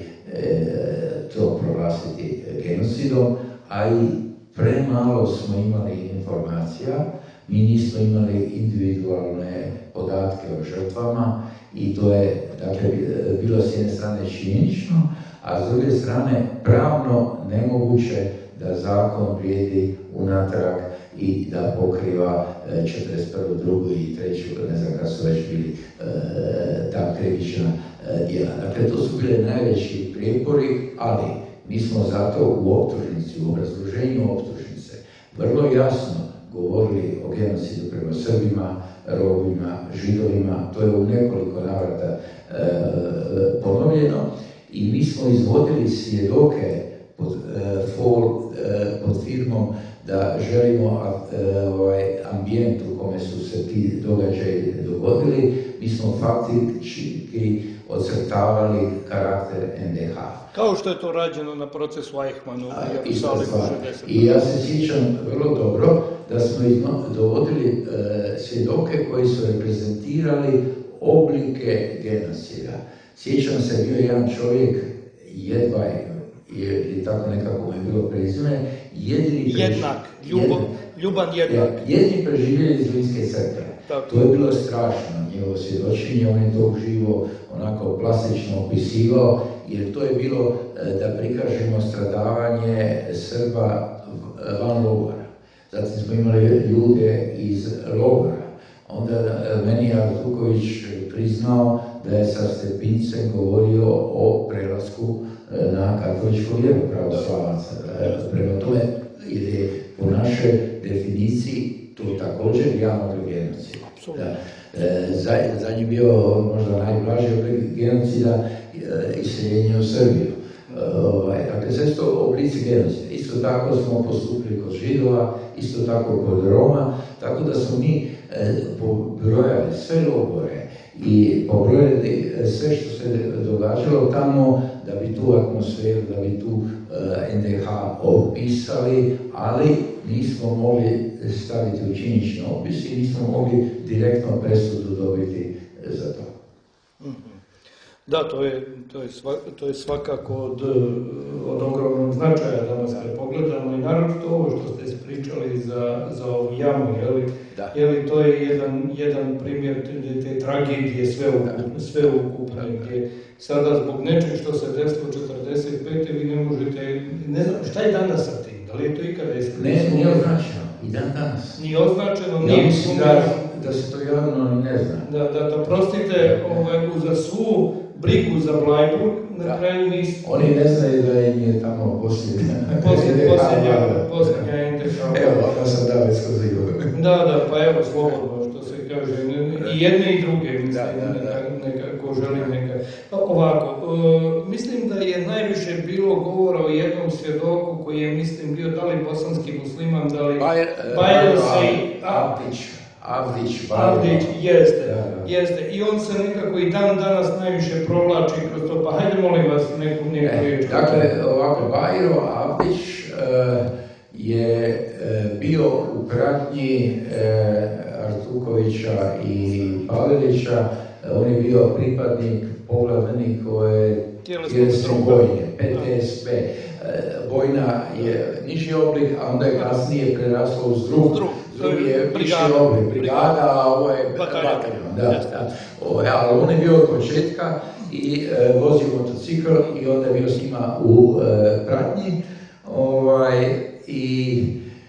to proglasiti genocidom, a i premalo smo imali informacija, mi nismo imali individualne podatke o žrtvama i to je, dakle, bilo s jedne strane činjenično, a s druge strane pravno nemoguće da zakon vrijedi unatrag i da pokriva četrdeset prvu, drugu i treću, ne znam kada su već bili e, ta krivična e, djela. Dakle, to su bile najveći prijepori, ali mi smo zato u optužnici, u obrazloženju optužnice, vrlo jasno govorili o genocidu prema Srbima, Romima, Židovima, to je u nekoliko navrata e, ponovljeno i mi smo izvodili svjedoke pod, e, for, e, pod firmom da želimo e, ovaj ambijent u kome su se ti događaji dogodili, mi smo faktički ocrtavali karakter en de ha. Kao što je to rađeno na procesu Eichmannu u Jerusalimu šezdeset. I ja se sjećam vrlo dobro da smo dovodili e, svjedoke koji su reprezentirali oblike genocida. Sjećam se, bio je jedan čovjek, jedva je, i tako nekako mu je bilo prezime, jedini preživljeni. Jednak, Ljubo, Ljuban Jednak. Jedini preživljeni iz Vinske crkve. To je bilo strašno, njegovo svjedočenje, on je to uživo onako plastično opisivao, jer to je bilo da prikažemo stradavanje Srba van logora. Zatim smo imali ljude iz logora. Onda meni je Artuković priznao da je sa Stepincem govorio o prelasku na katoličku vjeru pravoslavaca. Prema tome, jer je po našoj definiciji to također javno genocid. Za, za njih bio možda najblaži oblik genocida iseljenje u Srbiju. Dakle, sve su to oblici genocida. Isto tako smo postupili kod Židova, isto tako kod Roma, tako da smo mi pobrojali sve logore i pobrojali sve što se događalo tamo da bi tu atmosferu, da bi tu en de ha opisali, ali nismo mogli staviti u činjenični opis i nismo mogli direktno presudu dobiti za to. Da, to je, to je, svak, to je svakako od, od ogromnog značaja danas kad pogledamo i naravno ovo što ste ispričali za, za ovu jamu, jeli, jeli to je jedan, jedan primjer te, te tragedije sveukupne, sveukupne gdje sada zbog nečeg što se desilo četrdeset pete vi ne možete, ne znam, šta je danas sa tim, da li je to ikada iskreno? Ne, nije označeno, i dan danas. Nije označeno, nije ja mislim da, da se to javno ne zna. Da, da, da prostite, ovaj, za svu brigu za Blajburg, na da. Kraju nisu. Oni ne znaju da im je tamo posljednja. Posljednja en de ha. Evo, ono sam dao već skozi govor. Da, da, pa evo, slobodno, što se kaže, i jedne i druge, mislim, da, da, da. Nekako želi neka. Ovako, uh, mislim da je najviše bilo govora o jednom svjedoku koji je, mislim, bio da li bosanski musliman, da li Bajro Sej Avdić. Avdić, Avdić, jeste, da, da. jeste. I on se nekako i dan danas najviše provlači kroz to, pa hajde molim vas neku neku riječ. E, dakle, ovako, Bajro Avdić uh, je uh, bio u pratnji uh, Artukovića i Pavelića, uh, on je bio pripadnik poglavljenikove tjelesne bojne, pe te es pe. Bojna je niži oblik, a onda je kasnije preraslo u zdrugu. Zdrugi je viši oblik, brigada, a ovo je bataljon. Da, da. Ali on je bio od početka i e, vozio motocikl i onda je bio s njima u e, pratnji. Ovaj, I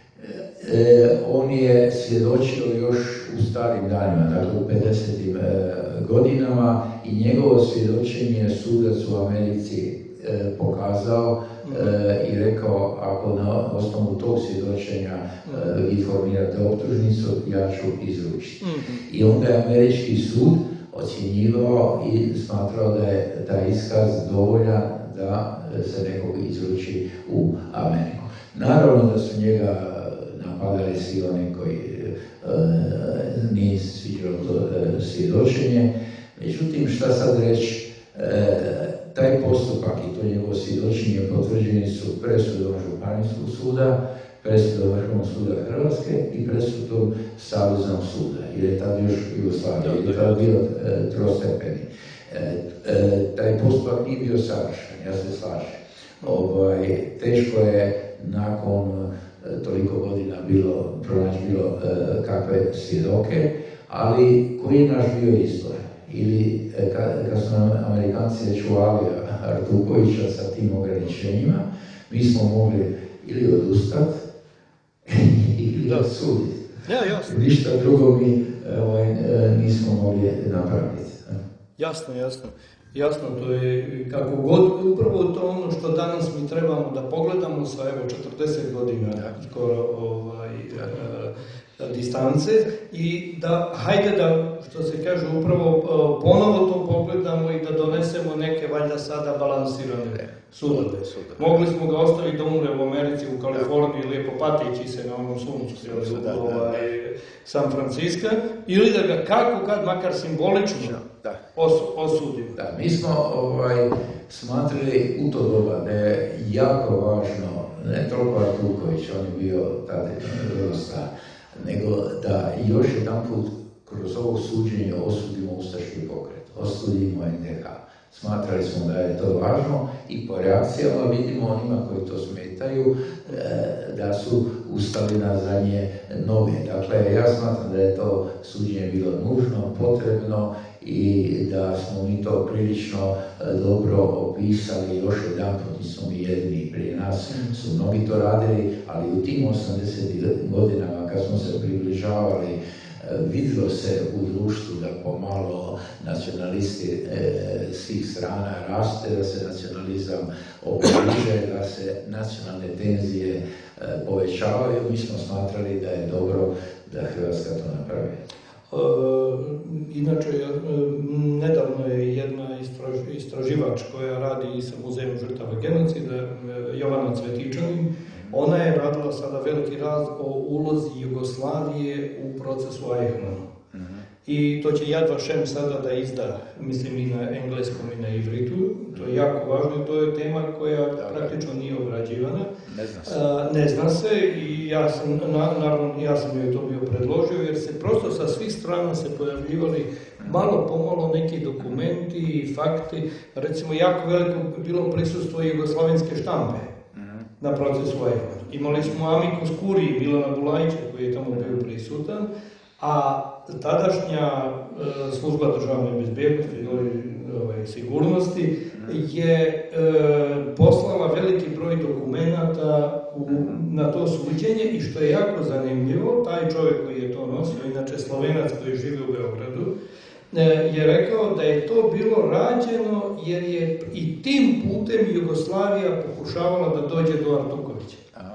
e, on je svjedočio još u starim danima, dakle u pedesetim e, godinama i njegovo svjedočenje sudac u Americi e, pokazao e, i rekao, ako na osnovu tog svjedočenja e, vi formirate optužnicu, ja ću izručiti. I onda je američki sud ocjenjivao i smatrao da je taj iskaz dovoljan da se nekog izruči u Ameriku. Naravno da su njega napadali svi oni koji e, nije sviđalo to e, svjedočenje. Međutim, šta sad reći, e, taj postupak i to njegovo svjedočenje potvrđeni su presudom Županijskog suda presudom Vrhovnog suda Hrvatske i presudom Saveznog suda, jer je tad još Jugoslavija, jer je tad bio e, trostepeni. E, e, taj postupak nije bio savršen, ja se slažem. Ovaj, teško je nakon e, toliko godina bilo, pronaći bilo e, kakve svjedoke, ali koji je naš bio izbor? Ili e, kad, kad su nam Amerikanci već uvali Artukovića sa tim ograničenjima, mi smo mogli ili odustati ili odsuditi. Ja, jasno. Ništa drugo mi ovaj, nismo mogli napraviti. Jasno, jasno. Jasno, to je kako god, upravo to ono što danas mi trebamo da pogledamo sa evo četrdeset godina skoro ovaj, e, distance i da, hajde da, što se kaže, upravo ponovo to pogledamo i da donesemo neke valjda sada balansirane sudove. Mogli smo ga ostaviti da umre u Americi, u Kaliforniji, lijepo patići se na onom suncu, ovaj, San Francisco, ili da ga kako kad, makar simbolično, Osu, osudimo. Da, mi smo ovaj, smatrali u to doba da je jako važno, ne toliko Artuković, on je bio tada star, nego da još jedan put kroz ovo suđenje osudimo ustaški pokret, osudimo en de ha. Smatrali smo da je to važno i po reakcijama vidimo onima koji to smetaju da su ustali na zadnje noge. Dakle, ja smatram da je to suđenje bilo nužno, potrebno i da smo mi to prilično dobro opisali. Još jedan put nismo mi jedini, prije nas su mnogi to radili, ali u tim osamdesetim godinama kad smo se približavali, vidjelo se u društvu da pomalo nacionalisti e, svih strana raste, da se nacionalizam obliže, da se nacionalne tenzije e, povećavaju. Mi smo smatrali da je dobro da Hrvatska to napravi. E, inače, e, nedavno je jedna istraž, istraživač koja radi i sa Muzejem žrtava genocida, e, Jovana Cvetičanin. Ona je radila sada veliki rad o ulozi Jugoslavije u procesu Eichmanna. Mm-hmm. I to će Yad Vashem sada da izda, mislim i na engleskom i na ivritu. To je jako važno i to je tema koja da, praktično nije obrađivana. Ne zna se. A, ne zna se i ja sam, na, naravno, ja sam joj to bio predložio jer se prosto sa svih strana se pojavljivali malo pomalo neki dokumenti i fakti. Recimo, jako veliko bilo prisustvo jugoslavenske štampe na procesu Eichmanna. Imali smo Amicus Curiae, Milana Bulajića koji je tamo bio prisutan, a tadašnja e, služba državne bezbjednosti ili ovaj, sigurnosti je e, poslala veliki broj dokumenata u, na to suđenje i što je jako zanimljivo, taj čovjek koji je to nosio, inače Slovenac koji živi u Beogradu, je rekao da je to bilo rađeno jer je i tim putem Jugoslavija pokušavala da dođe do Artukovića.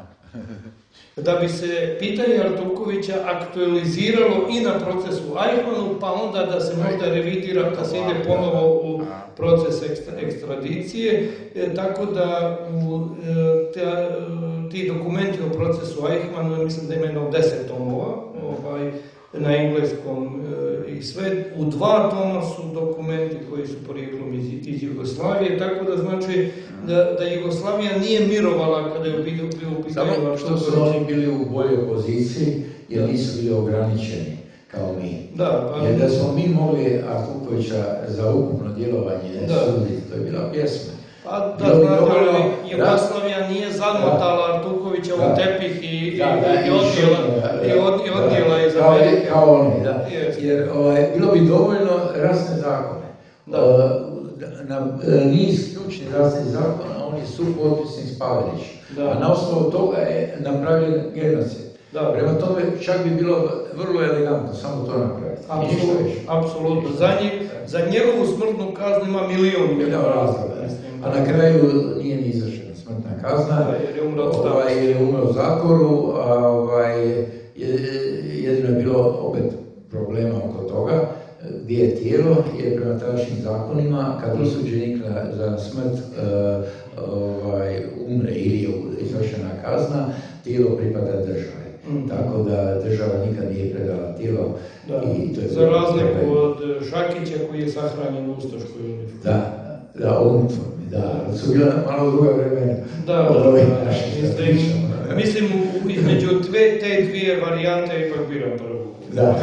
Da bi se pitanje Artukovića aktualiziralo i na procesu Eichmannu, pa onda da se možda revidira, da se ide ponovo u proces ekstra, ekstradicije. E, tako da u, te, ti dokumenti o procesu Eichmannu, mislim da ima jedno deset tomova, ovaj, na engleskom e, i sve. U dva toma su dokumenti koji su porijeklom iz, iz Jugoslavije, tako da znači da, da Jugoslavija nije mirovala kada je bio u pitanju. Samo što su oni bili u boljoj poziciji jer nisu bili ograničeni kao mi. Da, pa, jer da smo mi mogli Artukovića za ukupno djelovanje suditi, to je bila pjesma. Pa da, znate, ali Jugoslavija nije zamotala Artukovića u tepih i, i, da, da, i odnijela i odnijela iz Amerike. Kao oni, da. Jer ovaj, bilo bi dovoljno rasne zakone. Da. Na niz ključnih rasnih zakona, oni su potpisnik Pavelić. A na osnovu toga je napravljen genocid. Da. Prema tome čak bi bilo vrlo elegantno samo to napraviti. Apsolutno, apsolutno. Za, za njegovu smrtnu kaznu ima milion milijon razloga. A na kraju nije ni izvršena smrtna kazna, da, jer je umro ovaj, je umro u zatvoru, a ovaj, jedino je bilo opet problema oko toga gdje je tijelo, jer prema tadašnjim zakonima kad osuđenik za smrt uh, ovaj, umre ili je izvršena kazna, tijelo pripada državi. Mm. Tako da država nikad nije predala tijelo. Da. I to je za razliku od Šakića koji je sahranjen u ustaškoj uniformi. Da, da, uniformi, da. Su bila malo druga vremena. Da, da, da, da. Mislim, između dve, te dvije varijante ipak biram prvu. Da.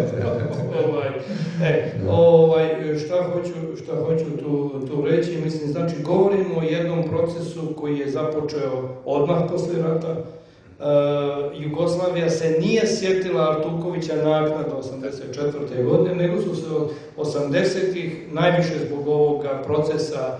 ovaj, e, ovaj, šta hoću, šta hoću tu, tu reći, mislim, znači, govorimo o jednom procesu koji je započeo odmah poslije rata. Uh, Jugoslavija se nije sjetila Artukovića naknadno osamdeset četvrte godine, nego su se od osamdesetih najviše zbog ovoga procesa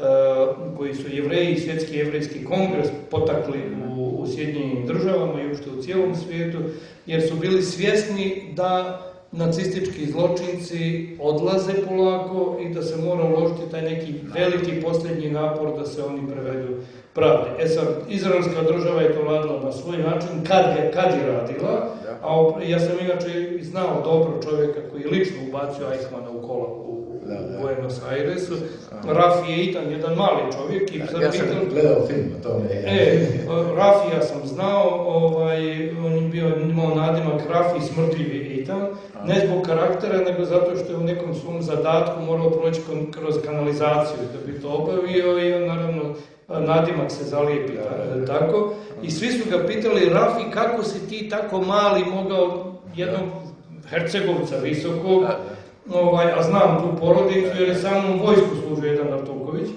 uh, koji su Jevreji i Svjetski jevrejski kongres potakli u, u Sjedinjenim državama i uopšte u cijelom svijetu, jer su bili svjesni da nacistički zločinci odlaze polako i da se mora uložiti taj neki veliki posljednji napor da se oni prevedu pravdi. E sad, izraelska država je to radila na svoj način, kad je, kad je radila, a ja sam inače znao dobro čovjeka koji je lično ubacio Eichmana u kola u, u Buenos Airesu. Rafi je Itan, jedan mali čovjek. I ja, ja sam vidio, gledao film o tome. E, Rafija sam znao, ovaj, on je bio, imao nadimak Rafi smrtljivi Itan, ne zbog karaktera, nego zato što je u nekom svom zadatku morao proći kroz kanalizaciju da bi to obavio i on naravno nadimak se zalijepi tako. I svi su ga pitali, Rafi, kako si ti tako mali mogao jednog Hercegovca visokog, ovaj, a znam tu porodicu jer je sa mnom vojsku služio jedan Artuković,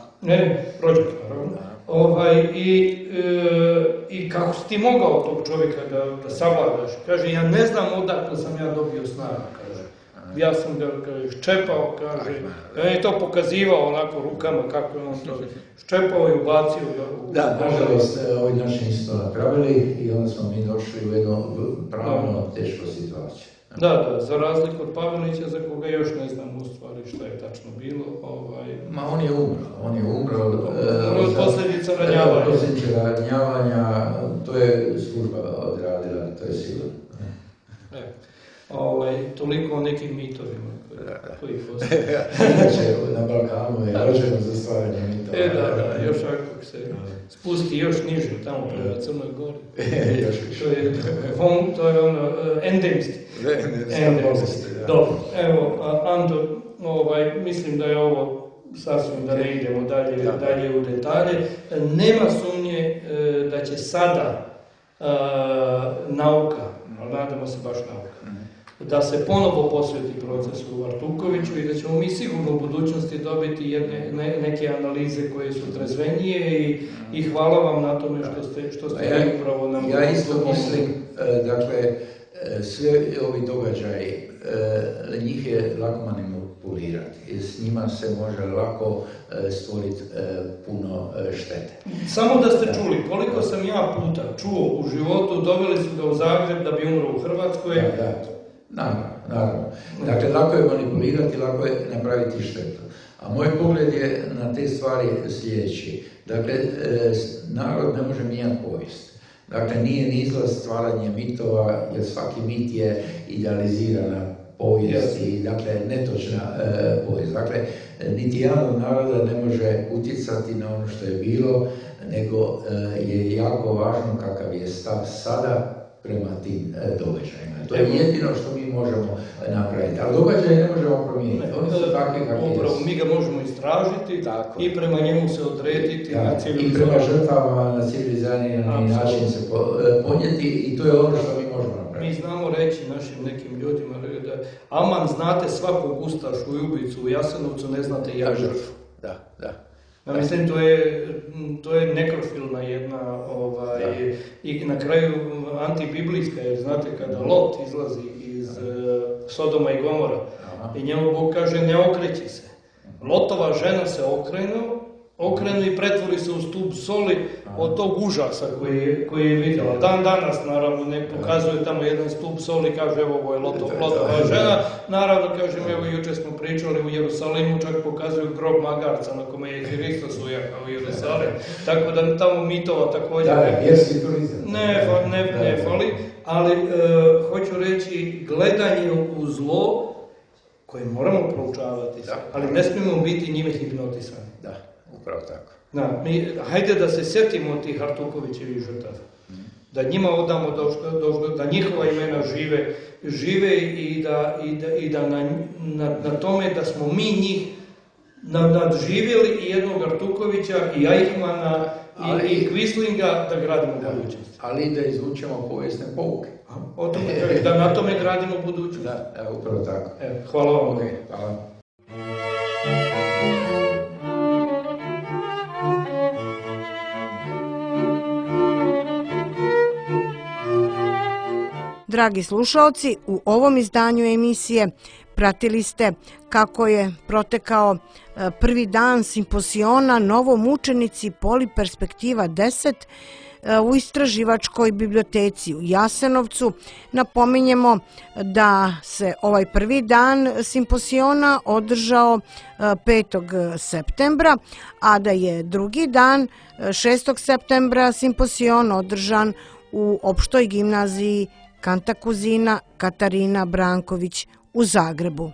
ne, rođak naravno, ovaj, i, e, i kako si ti mogao tog čovjeka da, da savladaš? Kaže, ja ne znam odakle sam ja dobio snagu, kaže. Ja sam ga ščepao, kaže, ja je to pokazivao onako rukama kako je on to ščepao i ubacio ga u... Da, nažalost, ovi naši nisu to napravili i onda smo mi došli u jednu pravno tešku situaciju. Da, da, za razliku od Pavelića, za koga još ne znam u stvari šta je tačno bilo. Ovaj... Ma on je umro, on je umro. Umro od posljedica ranjavanja. Posljedica ranjavanja, to je služba odradila, to je sigurno. E, ovaj, toliko o nekim mitovima koji, koji postoje. Inače, na Balkanu je rođeno za stvaranje mitova. E, da, da, još ako se spusti još niže, tamo prema Crnoj Gori. još više. To je, on, to je ono, endemski. Endemski, dobro. Evo, Andor, ovaj, mislim da je ovo sasvim da ne idemo dalje, da. dalje u detalje. Nema sumnje da će sada uh, nauka, ali nadamo se baš nauka, da se ponovo posveti procesu Artukoviću i da ćemo mi sigurno u budućnosti dobiti jedne, ne, neke analize koje su trezvenije i, i hvala vam na tome što ste, što ste ja, upravo nam... Ja isto mislim, dakle, sve ovi događaji, njih je lako manipulirati. S njima se može lako stvoriti puno štete. Samo da ste čuli, koliko sam ja puta čuo u životu, doveli su ga u Zagreb da bi umro u Hrvatskoj. Da, da. Naravno, naravno. Dakle, lako je manipulirati, lako je napraviti štetu. A moj pogled je na te stvari sljedeći. Dakle, narod ne može mijenjati povijest. Dakle, nije ni izlaz stvaranje mitova, jer svaki mit je idealizirana povijest i, dakle, netočna e, povijest. Dakle, niti jedan od naroda ne može utjecati na ono što je bilo, nego e, je jako važno kakav je stav sada prema tim e, događajima. To je jedino što mi možemo napraviti, ali događaje ne možemo promijeniti. Oni su takvi kakvi jesu. Upravo, mi ga možemo istražiti tako. I prema njemu se odrediti da, na i prema žrtvama na civilizani način se ponijeti i to je ono što mi možemo napraviti. Mi znamo reći našim nekim ljudima da aman znate svakog ustašu i ubicu u Jasenovcu, ne znate ja žrtvu. Da, da. Ja mislim, to je, to je nekrofilna jedna, ovaj, i na kraju antibiblijska, jer znate kada Lot izlazi iz uh, Sodoma i Gomora, aha, i njemu Bog kaže ne okreći se. Lotova žena se okrenu, okrenu i pretvori se u stup soli od tog užasa koji, koji je vidjela. Dan danas, naravno, ne pokazuje tamo jedan stup soli, kaže evo ovo je Loto, Lotova žena. Naravno, kažem, evo jučer smo pričali u Jerusalimu, čak pokazuju grob magarca na kome je Hristos ujahao u Jerusalim. Tako da tamo mitova također da, ne, ne, ne, ne fali, ali e, hoću reći gledanje u zlo koje moramo proučavati, da, ali ne smijemo biti njime hipnotisani. Da, upravo tako. Da, mi, hajde da se sjetimo tih Artukovićevih žrtava. Mm. Da njima odamo, do, do, da njihova imena žive, žive i da, i da, i da na, na, na tome da smo mi njih nadživjeli i jednog Artukovića i Eichmana i, i Quislinga da gradimo da, budućnost. Ali da izvučemo povijesne pouke. O tome, da na tome gradimo budućnost. Da, evo, upravo tako. Evo, hvala vam. Okay, hvala. Dragi slušalci, u ovom izdanju emisije pratili ste kako je protekao prvi dan simposiona Novomučenici Poliperspektiva deset u istraživačkoj biblioteci u Jasenovcu. Napominjemo da se ovaj prvi dan simposiona održao petog septembra, a da je drugi dan šestog septembra simposion održan u opštoj gimnaziji Kantakuzina Katarina Branković u Zagrebu.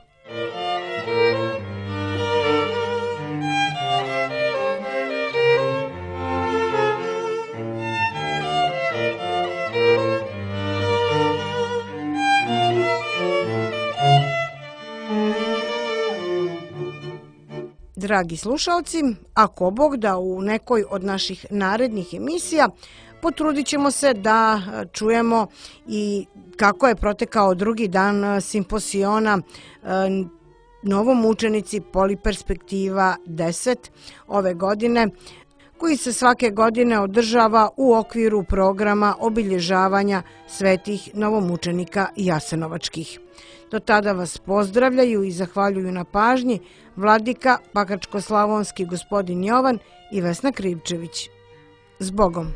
Dragi slušalci, ako Bog da u nekoj od naših narednih emisija potrudit ćemo se da čujemo i kako je protekao drugi dan simposiona Novomučenici Poliperspektiva deset ove godine, koji se svake godine održava u okviru programa obilježavanja svetih novomučenika jasenovačkih. Do tada vas pozdravljaju i zahvaljuju na pažnji vladika Pakračko-slavonski gospodin Jovan i Vesna Krivčević. S Bogom!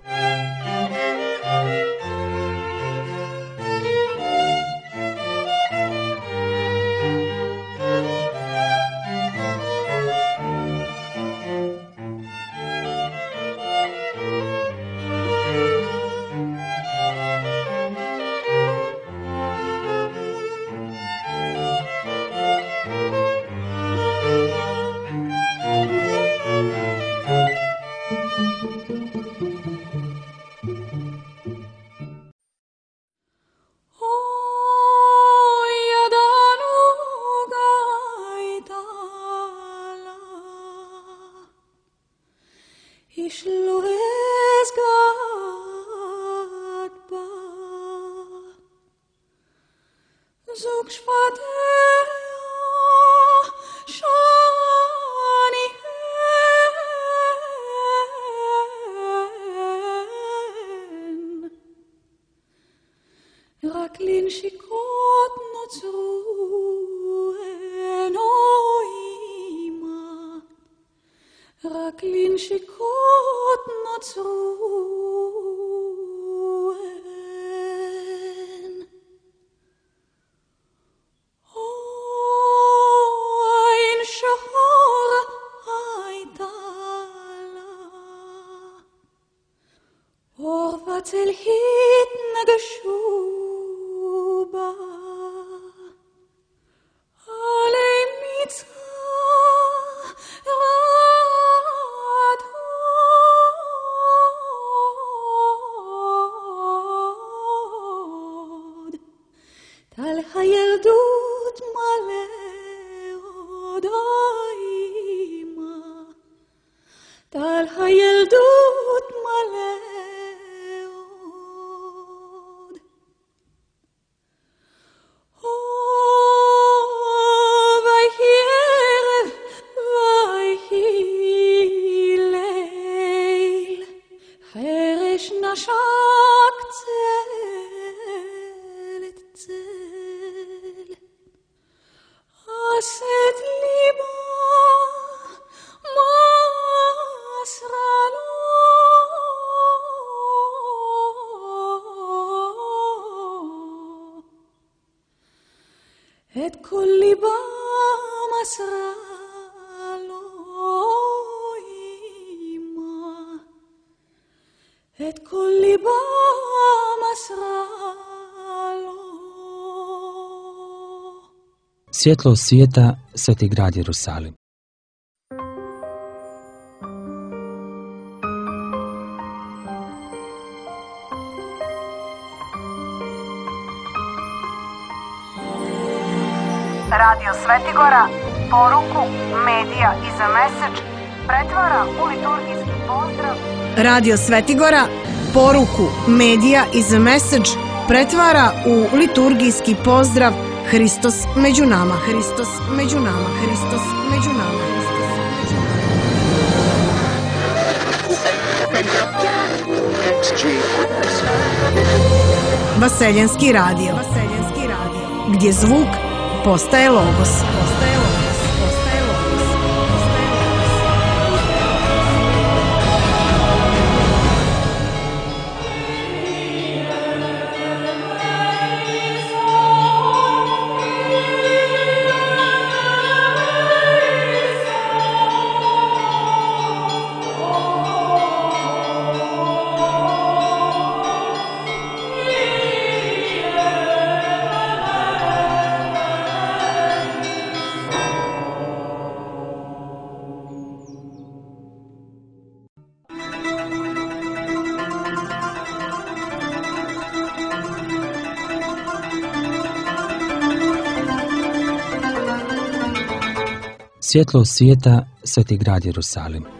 Svjetlo svijeta, Sveti grad Jerusalim. Radio Svetigora poruku Medija iza Message pretvara u liturgijski pozdrav Radio Svetigora poruku Medija is a Message pretvara u liturgijski pozdrav Hristos među nama, Hristos među nama, Hristos među nama. Vaseljenski radio, Vaseljenski radio, gdje zvuk postaje logos. Postaje logos, postaje logos, postaje Svjetlo svijeta, Sveti grad Jerusalim.